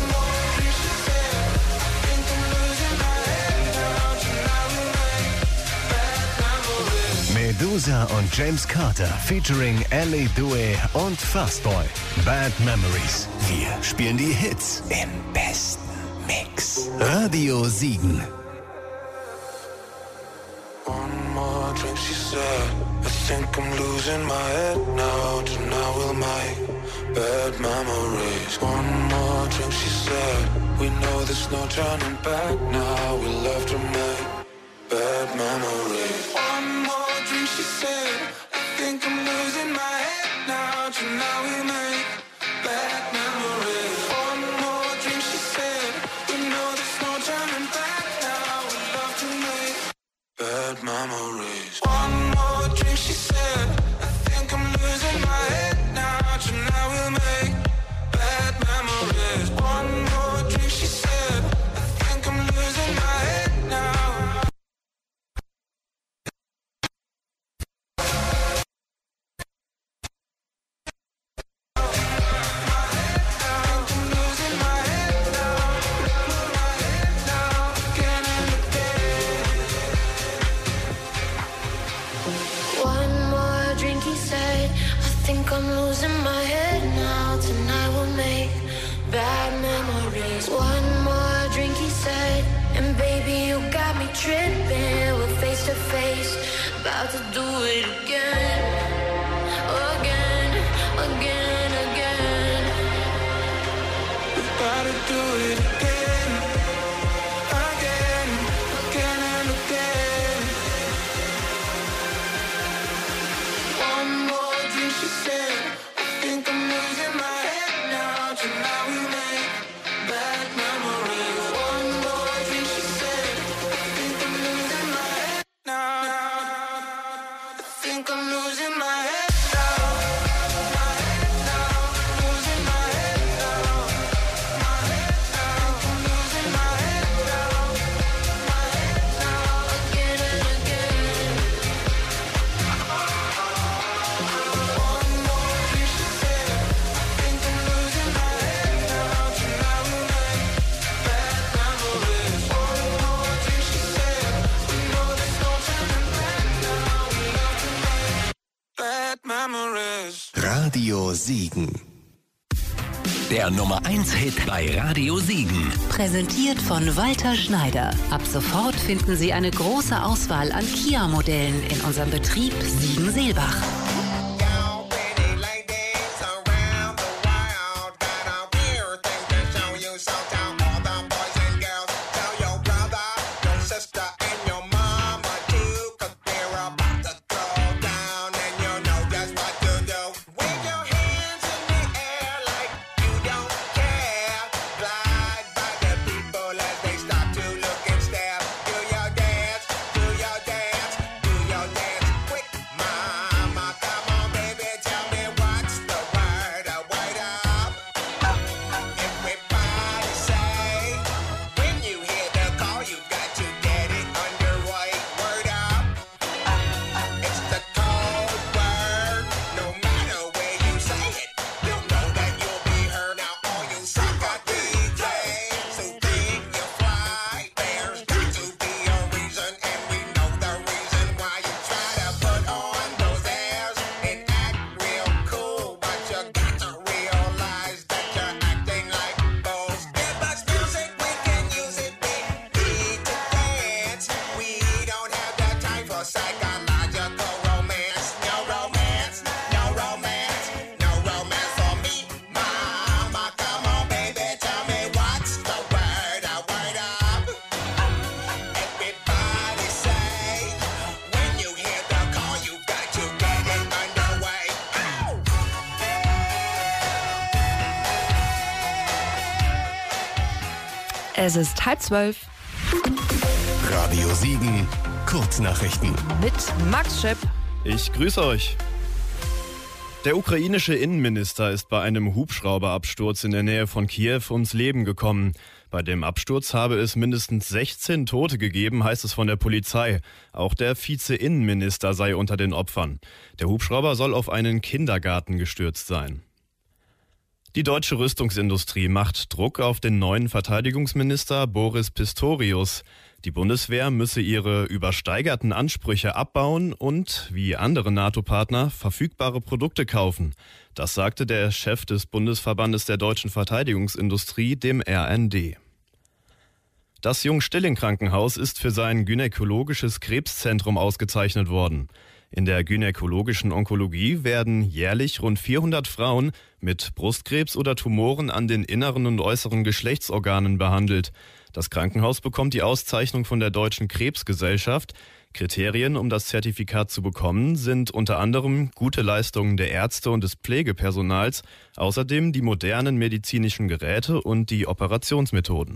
[SPEAKER 1] Medusa und James Carter featuring Ellie Due und Fastboy. Bad Memories. Wir spielen die Hits im besten Mix. Radio Siegen.
[SPEAKER 10] One more drink, she said. I think I'm losing my head now. Tonight we'll make bad memories. One more drink, she said. We know there's no turning back now. We love to make bad memories. One more drink, she said. I think I'm losing my head now. Tonight we make bad memories. One more drink, she said. We know there's no turning back now. We love to make bad memories. One more drink, she said. I think I'm losing my head now. Tonight we'll make bad memories. One more drink, she said. I think I'm losing my head now.
[SPEAKER 11] I'm losing my head now. Tonight we'll make bad memories. One more drink, he said. And baby, you got me tripping. We're face to face, about to do it again. Again, again, again.
[SPEAKER 10] We're about to do it again. Again, again and again. One more drink, she said. I think I'm losing my head now. Tonight we make bad memories. One more drink, she said. I think I'm losing my head now. I think I'm losing my head now. My head now. Losing my head now. My head now. I'm losing my head now. My head now. Again and again. One more drink, she said. I think I'm losing my head now. Tonight we make bad memories. One more drink, she said. We know there's no turning back now. We love to make bad memories.
[SPEAKER 1] Radio Siegen. Der Nummer 1 Hit bei Radio Siegen.
[SPEAKER 12] Präsentiert von Walter Schneider. Ab sofort finden Sie eine große Auswahl an Kia-Modellen in unserem Betrieb Siegen-Seelbach.
[SPEAKER 10] Mama.
[SPEAKER 3] Es ist 11:30.
[SPEAKER 1] Radio Siegen, Kurznachrichten.
[SPEAKER 3] Mit Max Schepp.
[SPEAKER 13] Ich grüße euch. Der ukrainische Innenminister ist bei einem Hubschrauberabsturz in der Nähe von Kiew ums Leben gekommen. Bei dem Absturz habe es mindestens 16 Tote gegeben, heißt es von der Polizei. Auch der Vize-Innenminister sei unter den Opfern. Der Hubschrauber soll auf einen Kindergarten gestürzt sein. Die deutsche Rüstungsindustrie macht Druck auf den neuen Verteidigungsminister Boris Pistorius. Die Bundeswehr müsse ihre übersteigerten Ansprüche abbauen und, wie andere NATO-Partner, verfügbare Produkte kaufen. Das sagte der Chef des Bundesverbandes der deutschen Verteidigungsindustrie dem RND. Das Jung-Stilling-Krankenhaus ist für sein gynäkologisches Krebszentrum ausgezeichnet worden. In der gynäkologischen Onkologie werden jährlich rund 400 Frauen mit Brustkrebs oder Tumoren an den inneren und äußeren Geschlechtsorganen behandelt. Das Krankenhaus bekommt die Auszeichnung von der Deutschen Krebsgesellschaft. Kriterien, um das Zertifikat zu bekommen, sind unter anderem gute Leistungen der Ärzte und des Pflegepersonals, außerdem die modernen medizinischen Geräte und die Operationsmethoden.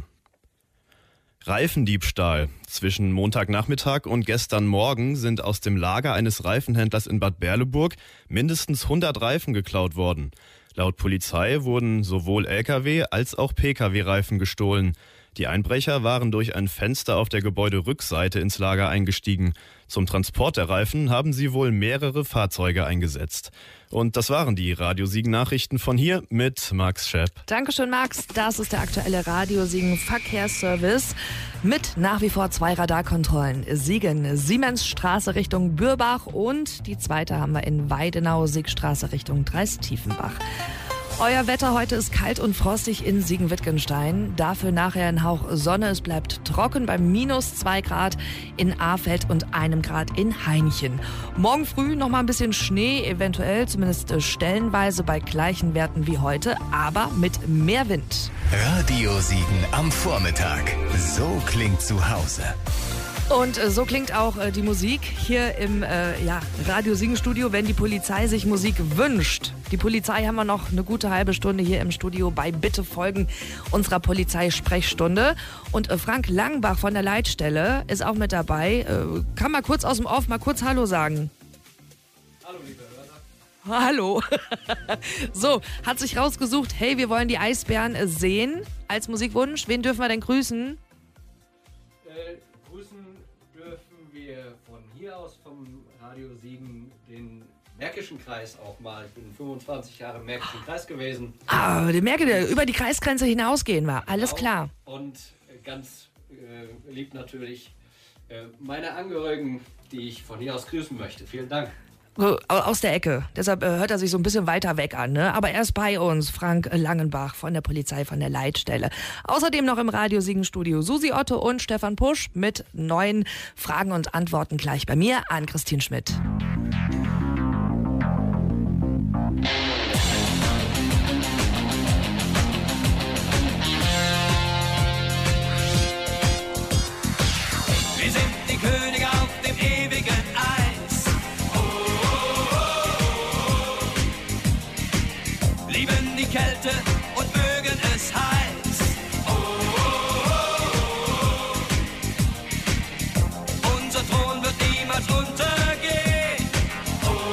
[SPEAKER 13] Reifendiebstahl. Zwischen Montagnachmittag und gestern Morgen sind aus dem Lager eines Reifenhändlers in Bad Berleburg mindestens 100 Reifen geklaut worden. Laut Polizei wurden sowohl Lkw- als auch Pkw-Reifen gestohlen. Die Einbrecher waren durch ein Fenster auf der Gebäuderückseite ins Lager eingestiegen. Zum Transport der Reifen haben sie wohl mehrere Fahrzeuge eingesetzt. Und das waren die Radio Siegen Nachrichten von hier mit Max Schepp.
[SPEAKER 3] Dankeschön, Max. Das ist der aktuelle Radio Siegen Verkehrsservice mit nach wie vor 2 Radarkontrollen. Siegen, Siemensstraße Richtung Bürbach und die zweite haben wir in Weidenau, Siegstraße Richtung Dreis-Tiefenbach. Euer Wetter heute ist kalt und frostig in Siegen-Wittgenstein. Dafür nachher ein Hauch Sonne. Es bleibt trocken bei -2 Grad in Ahfeld und 1 Grad in Hainchen. Morgen früh noch mal ein bisschen Schnee, eventuell zumindest stellenweise bei gleichen Werten wie heute, aber mit mehr Wind.
[SPEAKER 1] Radio Siegen am Vormittag. So klingt zu Hause.
[SPEAKER 3] Und so klingt auch die Musik hier im Radio Siegen Studio, wenn die Polizei sich Musik wünscht. Die Polizei haben wir noch eine gute halbe Stunde hier im Studio bei Bitte folgen unserer Polizeisprechstunde. Und Frank Langbach von der Leitstelle ist auch mit dabei. Kann mal kurz aus dem Off mal kurz Hallo sagen.
[SPEAKER 14] Hallo, liebe Hörer.
[SPEAKER 3] Hallo. So, hat sich rausgesucht, hey, wir wollen die Eisbären sehen als Musikwunsch. Wen dürfen wir denn grüßen?
[SPEAKER 14] Grüßen dürfen wir von hier aus vom Radio Siegen den Märkischen Kreis auch mal. Ich bin 25 Jahre im Märkischen Kreis gewesen.
[SPEAKER 3] Ah, die Märkische, über die Kreisgrenze hinausgehen wir. Alles klar.
[SPEAKER 14] Und ganz lieb natürlich meine Angehörigen, die ich von hier aus grüßen möchte. Vielen Dank.
[SPEAKER 3] Aus der Ecke. Deshalb hört er sich so ein bisschen weiter weg an. Ne? Aber er ist bei uns, Frank Langenbach von der Polizei, von der Leitstelle. Außerdem noch im Radio Siegen Studio Susi Otto und Stefan Pusch mit neuen Fragen und Antworten gleich bei mir an Christine Schmidt.
[SPEAKER 10] Wir sind die Könige auf dem ewigen Eis. Lieben die Kälte und mögen es heiß. Unser Thron wird niemals untergehen.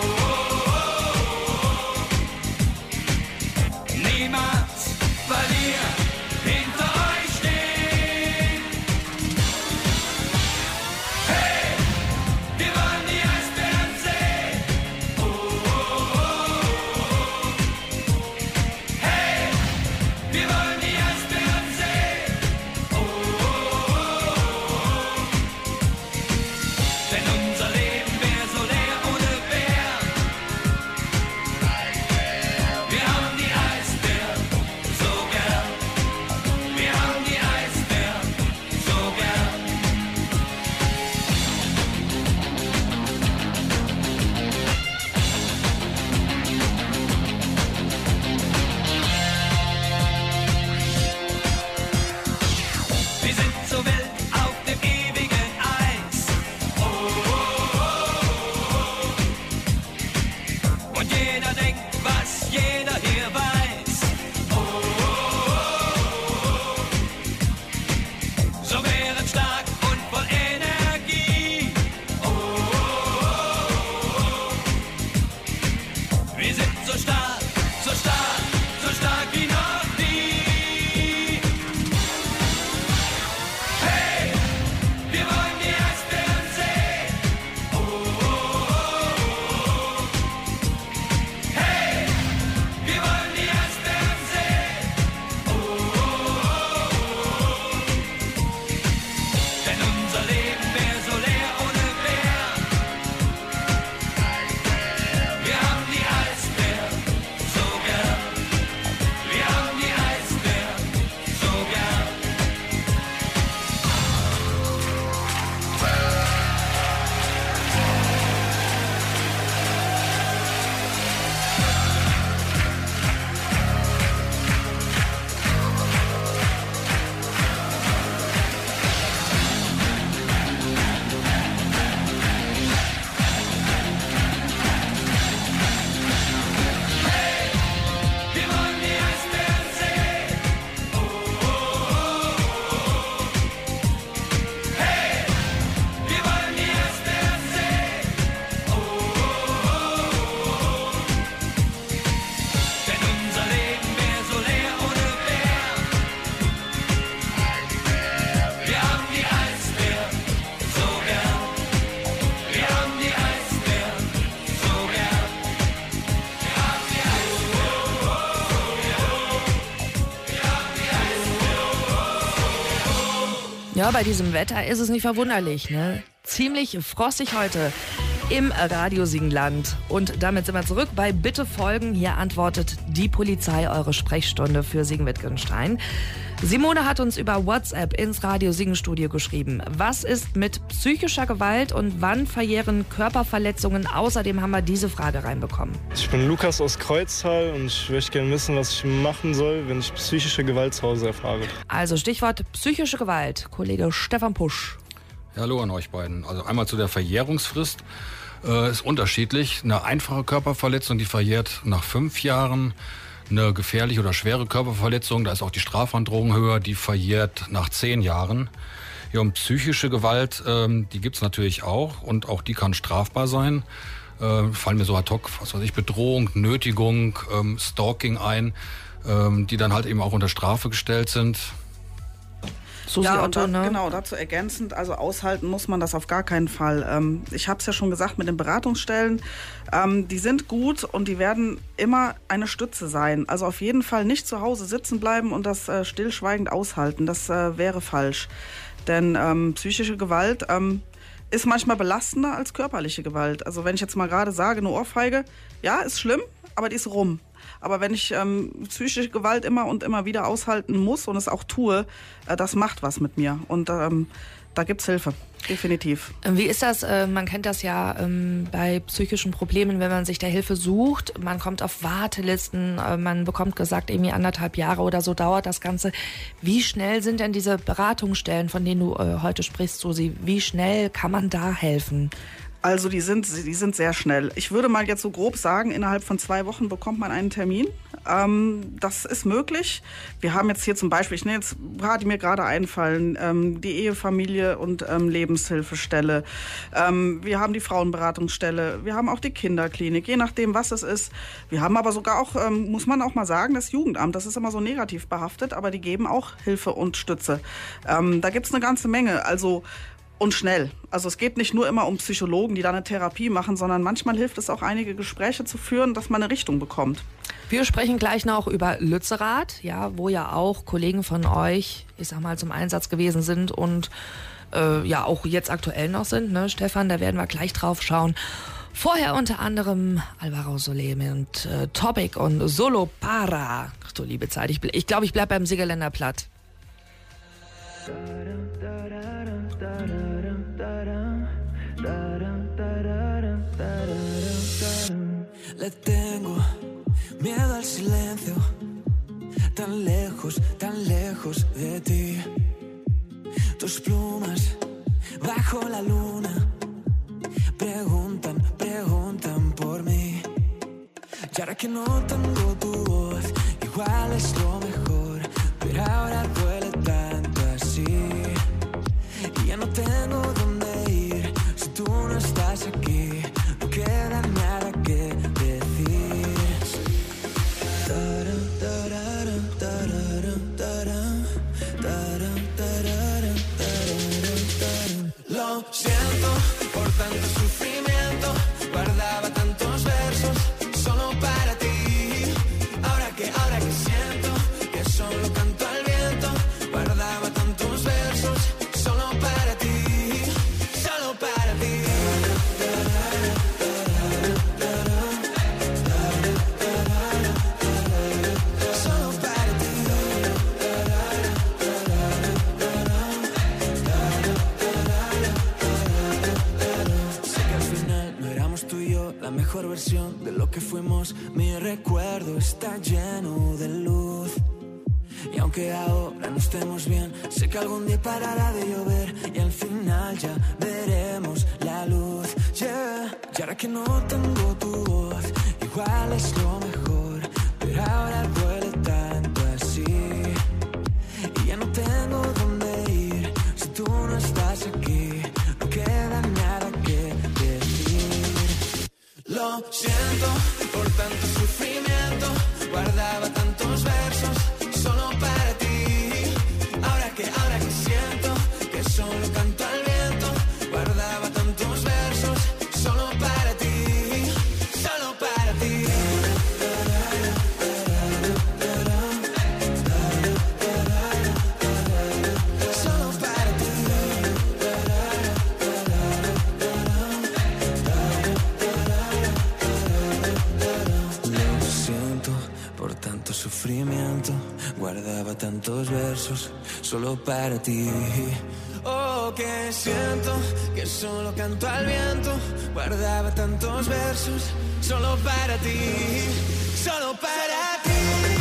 [SPEAKER 3] Ja, bei diesem Wetter ist es nicht verwunderlich, ne? Ziemlich frostig heute im Radio Siegenland. Und damit sind wir zurück bei Bitte folgen. Hier antwortet die Polizei, eure Sprechstunde für Siegen-Wittgenstein. Simone hat uns über WhatsApp ins Radio Siegen-Studio geschrieben. Was ist mit psychischer Gewalt und wann verjähren Körperverletzungen? Außerdem haben wir diese Frage reinbekommen.
[SPEAKER 15] Ich bin Lukas aus Kreuztal und ich möchte gerne wissen, was ich machen soll, wenn ich psychische Gewalt zu Hause erfahre.
[SPEAKER 3] Also Stichwort psychische Gewalt. Kollege Stefan Pusch.
[SPEAKER 5] Ja, hallo an euch beiden. Also einmal zu der Verjährungsfrist. Ist unterschiedlich. Eine einfache Körperverletzung, die verjährt nach 5 Jahren. Eine gefährliche oder schwere Körperverletzung, da ist auch die Strafandrohung höher, die verjährt nach 10 Jahren. Ja, und psychische Gewalt, die gibt's natürlich auch und auch die kann strafbar sein. Fallen mir so ad hoc, was weiß ich, Bedrohung, Nötigung, Stalking ein, die dann halt eben auch unter Strafe gestellt sind.
[SPEAKER 3] Susi
[SPEAKER 6] ja,
[SPEAKER 3] Otto, ne?
[SPEAKER 6] Genau, dazu ergänzend, also aushalten muss man das auf gar keinen Fall. Ich habe es ja schon gesagt mit den Beratungsstellen, die sind gut und die werden immer eine Stütze sein. Also auf jeden Fall nicht zu Hause sitzen bleiben und das stillschweigend aushalten, das wäre falsch. Denn psychische Gewalt ist manchmal belastender als körperliche Gewalt. Also wenn ich jetzt mal gerade sage, eine Ohrfeige, ja, ist schlimm, aber die ist rum. Aber wenn ich psychische Gewalt immer und immer wieder aushalten muss und es auch tue, das macht was mit mir. Und da gibt's Hilfe, definitiv.
[SPEAKER 3] Wie ist das? Man kennt das ja bei psychischen Problemen, wenn man sich der Hilfe sucht. Man kommt auf Wartelisten, man bekommt gesagt, irgendwie 1,5 Jahre oder so dauert das Ganze. Wie schnell sind denn diese Beratungsstellen, von denen du heute sprichst, Susi? Wie schnell kann man da helfen?
[SPEAKER 6] Also die sind sehr schnell. Ich würde mal jetzt so grob sagen, innerhalb von 2 Wochen bekommt man einen Termin. Das ist möglich. Wir haben jetzt hier zum Beispiel, ich nenne jetzt, die mir gerade einfallen, die Ehefamilie und Lebenshilfestelle. Wir haben die Frauenberatungsstelle. Wir haben auch die Kinderklinik, je nachdem, was es ist. Wir haben aber sogar auch, muss man auch mal sagen, das Jugendamt. Das ist immer so negativ behaftet, aber die geben auch Hilfe und Stütze. Da gibt's eine ganze Menge. Also und schnell. Also es geht nicht nur immer um Psychologen, die da eine Therapie machen, sondern manchmal hilft es auch, einige Gespräche zu führen, dass man eine Richtung bekommt.
[SPEAKER 3] Wir sprechen gleich noch über Lützerath, ja, wo ja auch Kollegen von euch, ich sag mal, zum Einsatz gewesen sind und ja auch jetzt aktuell noch sind, ne, Stefan, da werden wir gleich drauf schauen. Vorher unter anderem Alvaro Soler und Topic und Solo Para. Ach du liebe Zeit, ich glaube, ich bleib beim Siegerländer Platt.
[SPEAKER 16] Le tengo miedo al silencio, tan lejos de ti. Tus plumas bajo la luna preguntan por mí. Y ahora que no tengo tu voz, igual es lo mejor, pero ahora duele tanto así. Y ya no tengo dónde ir si tú no estás aquí. No queda nada que decir. Lo siento por tanto sufrimiento. Guardaba tantos versos solo para ti. Ahora que siento que solo canto al viento. Guardaba tantos versos solo para ti. Solo para ti. La mejor versión de lo que fuimos. Mi recuerdo está lleno de luz. Y aunque ahora no estemos bien, sé que algún día parará de llover y al final ya veremos la luz. Yeah. Y ahora que no tengo tu voz, igual es lo mejor, pero ahora duele tanto así. Y ya no tengo dónde ir si tú no estás aquí. No queda nada que decir. Lo siento por tanto sufrimiento. Guardaba tantos versos solo para ti. Ahora que siento que solo canto al viento. Guardaba tantos versos solo para ti. Solo para ti. Solo para ti. sufrimiento. Guardaba tantos versos solo para ti. Oh, que siento que solo canto al viento. Guardaba tantos versos solo para ti. Solo para ti.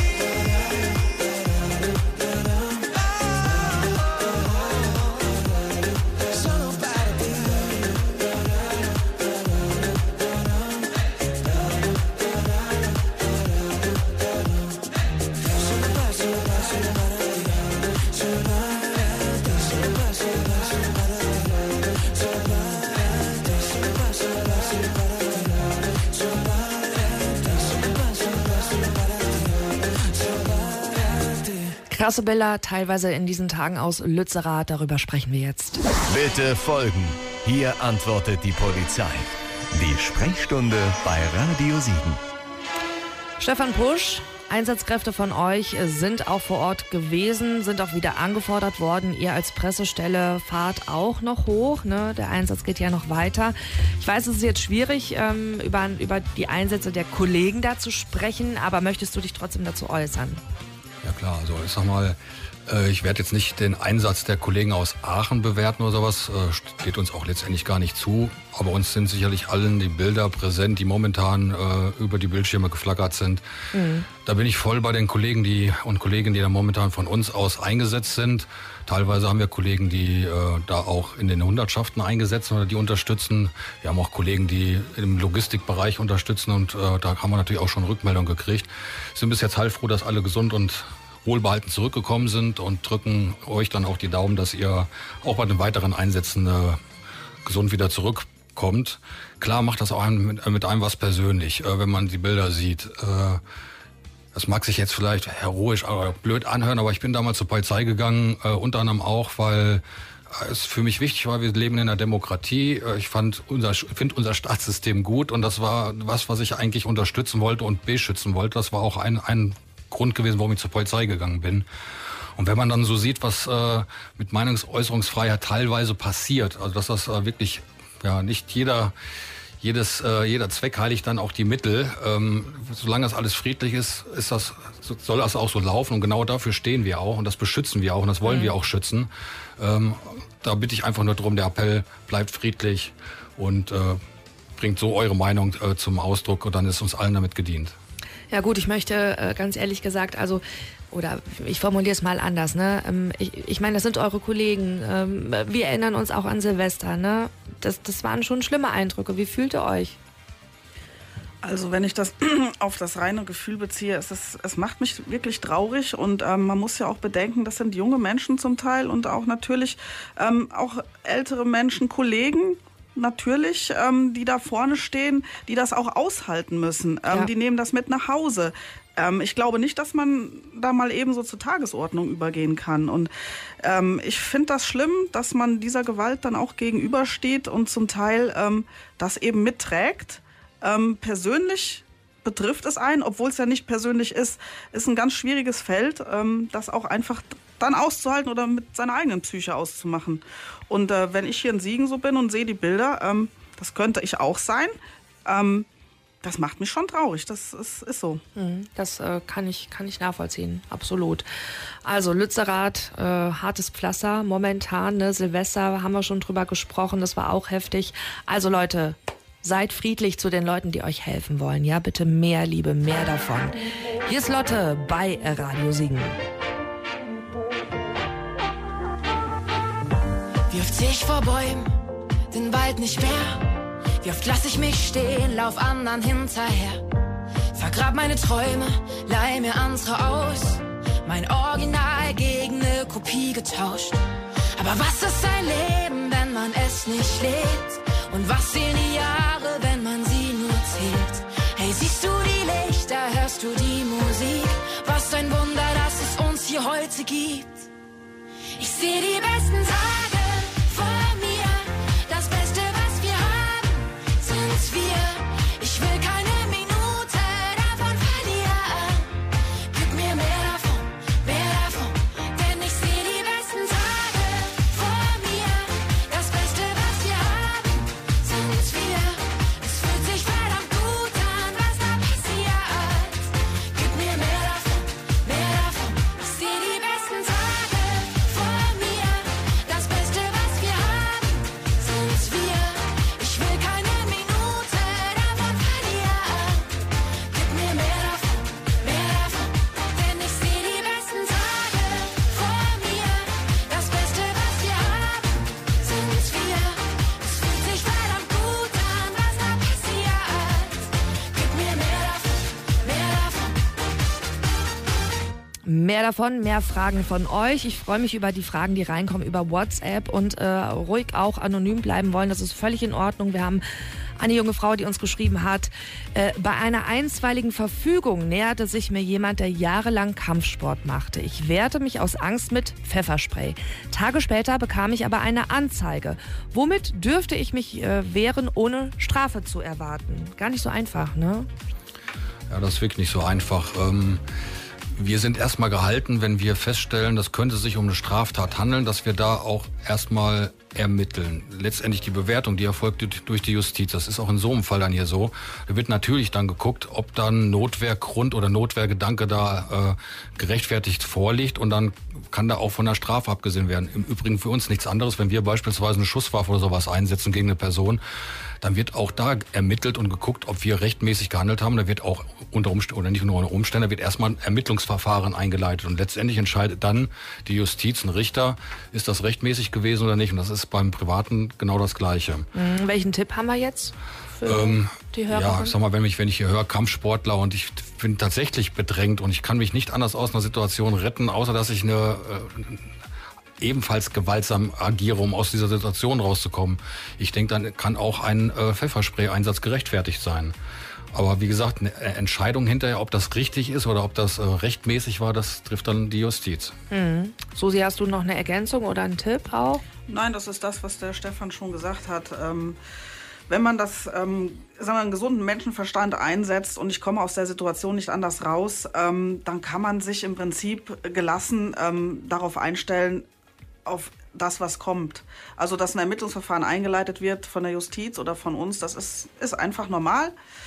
[SPEAKER 3] Krasse Bilder, teilweise in diesen Tagen aus Lützerath, darüber sprechen wir jetzt.
[SPEAKER 1] Bitte folgen. Hier antwortet die Polizei. Die Sprechstunde bei Radio Siegen.
[SPEAKER 3] Stefan Pusch, Einsatzkräfte von euch sind auch vor Ort gewesen, sind auch wieder angefordert worden. Ihr als Pressestelle fahrt auch noch hoch, ne? Der Einsatz geht ja noch weiter. Ich weiß, es ist jetzt schwierig, über die Einsätze der Kollegen da zu sprechen, aber möchtest du dich trotzdem dazu äußern?
[SPEAKER 5] Ja klar, also ich sag mal, ich werde jetzt nicht den Einsatz der Kollegen aus Aachen bewerten oder sowas, steht uns auch letztendlich gar nicht zu. Aber uns sind sicherlich allen die Bilder präsent, die momentan über die Bildschirme geflackert sind. Mhm. Da bin ich voll bei den Kollegen und Kolleginnen, die da momentan von uns aus eingesetzt sind. Teilweise haben wir Kollegen, die da auch in den Hundertschaften eingesetzt sind oder die unterstützen. Wir haben auch Kollegen, die im Logistikbereich unterstützen und da haben wir natürlich auch schon Rückmeldung gekriegt. Sind bis jetzt heilfroh, dass alle gesund und wohlbehalten zurückgekommen sind und drücken euch dann auch die Daumen, dass ihr auch bei den weiteren Einsätzen gesund wieder zurückkommt. Klar macht das auch mit einem was persönlich, wenn man die Bilder sieht. Das mag sich jetzt vielleicht heroisch oder blöd anhören, aber ich bin damals zur Polizei gegangen, unter anderem auch, weil es für mich wichtig war, wir leben in einer Demokratie. Ich finde unser Staatssystem gut und das war was ich eigentlich unterstützen wollte und beschützen wollte. Das war auch ein Grund gewesen, warum ich zur Polizei gegangen bin. Und wenn man dann so sieht, was mit Meinungsäußerungsfreiheit teilweise passiert, also dass das wirklich nicht jeder Zweck heiligt dann auch die Mittel. Solange das alles friedlich ist, soll das auch so laufen und genau dafür stehen wir auch und das beschützen wir auch und das wollen wir auch schützen. Da bitte ich einfach nur darum, der Appell bleibt friedlich und bringt so eure Meinung zum Ausdruck und dann ist uns allen damit gedient.
[SPEAKER 3] Ja gut, ich möchte ganz ehrlich gesagt, oder ich formuliere es mal anders, ne? Ich meine, das sind eure Kollegen. Wir erinnern uns auch an Silvester, ne? Das waren schon schlimme Eindrücke. Wie fühlt ihr euch?
[SPEAKER 6] Also wenn ich das auf das reine Gefühl beziehe, es macht mich wirklich traurig und man muss ja auch bedenken, das sind junge Menschen zum Teil und auch natürlich auch ältere Menschen, Kollegen, natürlich, die da vorne stehen, die das auch aushalten müssen. Die nehmen das mit nach Hause. Ich glaube nicht, dass man da mal eben so zur Tagesordnung übergehen kann. Und ich finde das schlimm, dass man dieser Gewalt dann auch gegenübersteht und zum Teil das eben mitträgt. Persönlich betrifft es einen, obwohl es ja nicht persönlich ist ein ganz schwieriges Feld, das auch einfach dann auszuhalten oder mit seiner eigenen Psyche auszumachen. Und wenn ich hier in Siegen so bin und sehe die Bilder, das könnte ich auch sein, das macht mich schon traurig, das ist so.
[SPEAKER 3] Das kann ich nachvollziehen, absolut. Also Lützerath, hartes Pflaster momentan, ne? Silvester haben wir schon drüber gesprochen, das war auch heftig. Also Leute, seid friedlich zu den Leuten, die euch helfen wollen. Ja, bitte mehr Liebe, mehr davon. Hier ist Lotte bei Radio Siegen.
[SPEAKER 17] Wie oft seh ich vor Bäumen, den Wald nicht mehr? Wie oft lass ich mich stehen, lauf anderen hinterher? Vergrab meine Träume, leih mir andere aus. Mein Original gegen eine Kopie getauscht. Aber was ist ein Leben, wenn man es nicht lebt? Und was sehen die Jahre, wenn man sie nur zählt? Hey, siehst du die Lichter, hörst du die Musik? Was ein Wunder, dass es uns hier heute gibt. Ich seh die besten Tage vor mir. Das Beste, was wir haben, sind wir. Ich will keine Minute davon verlieren. Gib mir mehr davon, denn ich seh die besten Tage vor mir. Das Beste, was wir haben, sind wir. Es fühlt sich verdammt gut an, was da passiert. Gib mir mehr davon,
[SPEAKER 3] Mehr davon, mehr Fragen von euch. Ich freue mich über die Fragen, die reinkommen über WhatsApp und ruhig auch anonym bleiben wollen. Das ist völlig in Ordnung. Wir haben eine junge Frau, die uns geschrieben hat, bei einer einstweiligen Verfügung näherte sich mir jemand, der jahrelang Kampfsport machte. Ich wehrte mich aus Angst mit Pfefferspray. Tage später bekam ich aber eine Anzeige. Womit dürfte ich mich wehren, ohne Strafe zu erwarten? Gar nicht so einfach, ne?
[SPEAKER 5] Ja, das ist wirklich nicht so einfach. Wir sind erstmal gehalten, wenn wir feststellen, das könnte sich um eine Straftat handeln, dass wir da auch erstmal ermitteln. Letztendlich die Bewertung, die erfolgt durch die Justiz. Das ist auch in so einem Fall dann hier so. Da wird natürlich dann geguckt, ob dann Notwehrgrund oder Notwehrgedanke da gerechtfertigt vorliegt und dann kann da auch von der Strafe abgesehen werden. Im Übrigen für uns nichts anderes, wenn wir beispielsweise eine Schusswaffe oder sowas einsetzen gegen eine Person, dann wird auch da ermittelt und geguckt, ob wir rechtmäßig gehandelt haben. Da wird auch unter Umständen, oder nicht nur unter Umständen, da wird erstmal ein Ermittlungsverfahren eingeleitet. Und letztendlich entscheidet dann die Justiz, ein Richter, ist das rechtmäßig gewesen oder nicht. Und das ist beim Privaten genau das Gleiche.
[SPEAKER 3] Welchen Tipp haben wir jetzt für die Hörer?
[SPEAKER 5] Ja, ich sag mal, wenn ich hier höre, Kampfsportler und ich bin tatsächlich bedrängt und ich kann mich nicht anders aus einer Situation retten, außer dass ich eine ebenfalls gewaltsam agiere, um aus dieser Situation rauszukommen. Ich denke, dann kann auch ein Pfefferspray-Einsatz gerechtfertigt sein. Aber wie gesagt, eine Entscheidung hinterher, ob das richtig ist oder ob das rechtmäßig war, das trifft dann die Justiz.
[SPEAKER 3] Susi, hast du noch eine Ergänzung oder einen Tipp auch?
[SPEAKER 6] Nein, das ist das, was der Stefan schon gesagt hat. Wenn man das, sagen wir, einen gesunden Menschenverstand einsetzt und ich komme aus der Situation nicht anders raus, dann kann man sich im Prinzip gelassen darauf einstellen, auf das, was kommt. Also, dass ein Ermittlungsverfahren eingeleitet wird von der Justiz oder von uns, das ist einfach normal.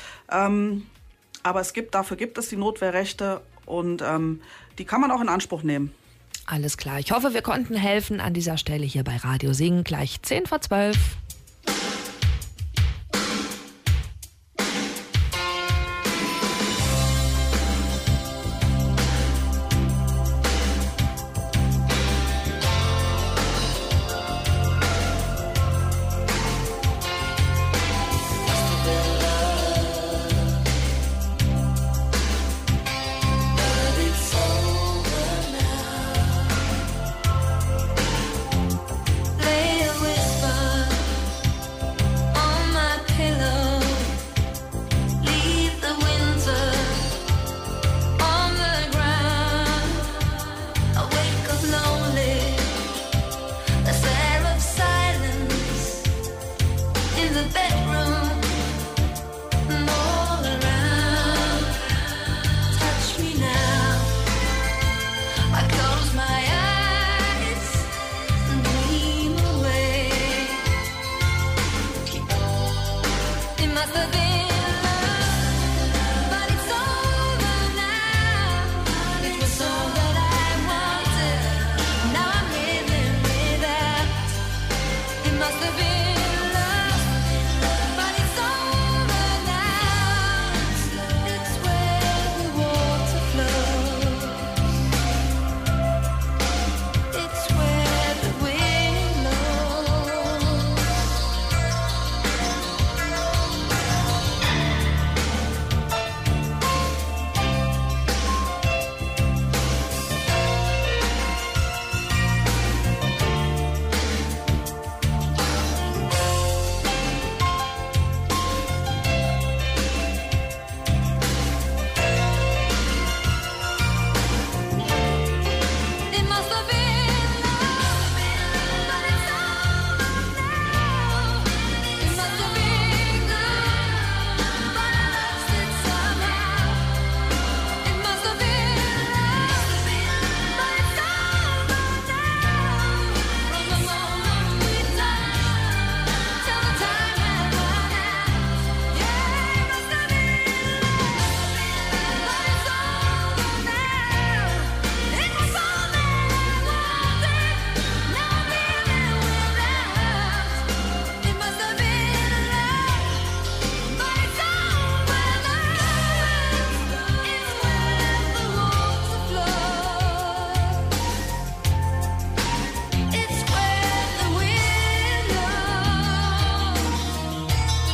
[SPEAKER 6] Aber dafür gibt es die Notwehrrechte und die kann man auch in Anspruch nehmen.
[SPEAKER 3] Alles klar. Ich hoffe, wir konnten helfen an dieser Stelle hier bei Radio Singen. Gleich 10:12.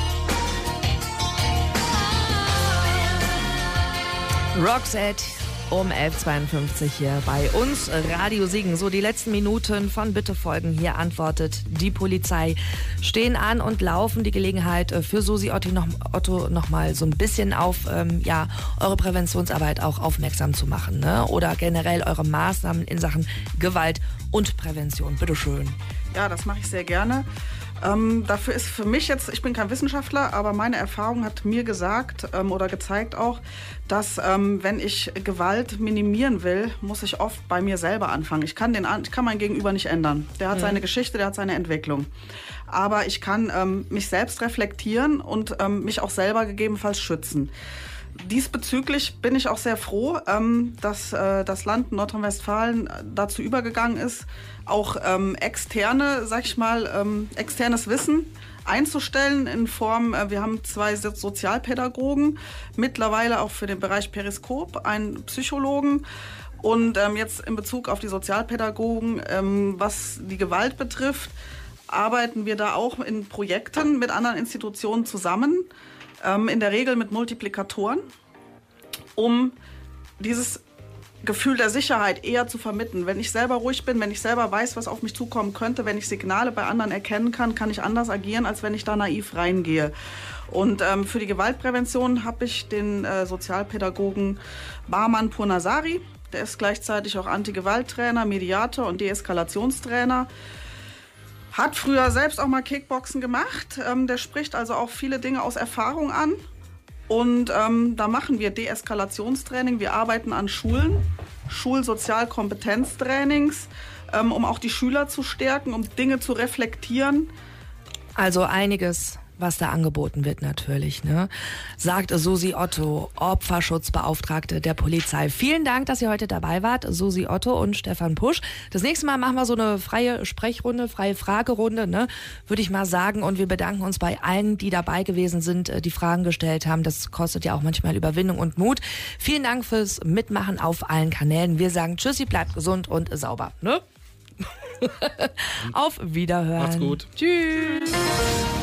[SPEAKER 3] Roxette Um 11.52 hier bei uns, Radio Siegen. So, die letzten Minuten von Bitte folgen. Hier antwortet die Polizei. Stehen an und laufen. Die Gelegenheit für Susi Otto noch mal so ein bisschen auf eure Präventionsarbeit auch aufmerksam zu machen. Ne? Oder generell eure Maßnahmen in Sachen Gewalt und Prävention. Bitte schön.
[SPEAKER 6] Ja, das mache ich sehr gerne. Dafür ist für mich jetzt, ich bin kein Wissenschaftler, aber meine Erfahrung hat mir gesagt oder gezeigt auch, dass wenn ich Gewalt minimieren will, muss ich oft bei mir selber anfangen. Ich kann mein Gegenüber nicht ändern. Der hat seine Geschichte, der hat seine Entwicklung. Aber ich kann mich selbst reflektieren und mich auch selber gegebenenfalls schützen. Diesbezüglich bin ich auch sehr froh, dass das Land Nordrhein-Westfalen dazu übergegangen ist, auch externes Wissen einzustellen in Form, wir haben 2 Sozialpädagogen, mittlerweile auch für den Bereich Periskop einen Psychologen. Und jetzt in Bezug auf die Sozialpädagogen, was die Gewalt betrifft, arbeiten wir da auch in Projekten mit anderen Institutionen zusammen. In der Regel mit Multiplikatoren, um dieses Gefühl der Sicherheit eher zu vermitteln. Wenn ich selber ruhig bin, wenn ich selber weiß, was auf mich zukommen könnte, wenn ich Signale bei anderen erkennen kann, kann ich anders agieren, als wenn ich da naiv reingehe. Und für die Gewaltprävention habe ich den Sozialpädagogen Barman Purnasari. Der ist gleichzeitig auch Anti-Gewalt-Trainer, Mediator und Deeskalationstrainer. Hat früher selbst auch mal Kickboxen gemacht. Der spricht also auch viele Dinge aus Erfahrung an. Und da machen wir Deeskalationstraining. Wir arbeiten an Schulen, Schulsozialkompetenztrainings, um auch die Schüler zu stärken, um Dinge zu reflektieren.
[SPEAKER 3] Also einiges, was da angeboten wird natürlich, ne? Sagt Susi Otto, Opferschutzbeauftragte der Polizei. Vielen Dank, dass ihr heute dabei wart, Susi Otto und Stefan Pusch. Das nächste Mal machen wir so eine freie Sprechrunde, freie Fragerunde, ne? Würde ich mal sagen. Und wir bedanken uns bei allen, die dabei gewesen sind, die Fragen gestellt haben. Das kostet ja auch manchmal Überwindung und Mut. Vielen Dank fürs Mitmachen auf allen Kanälen. Wir sagen Tschüssi, bleibt gesund und sauber, ne? Auf Wiederhören.
[SPEAKER 5] Macht's gut.
[SPEAKER 3] Tschüss.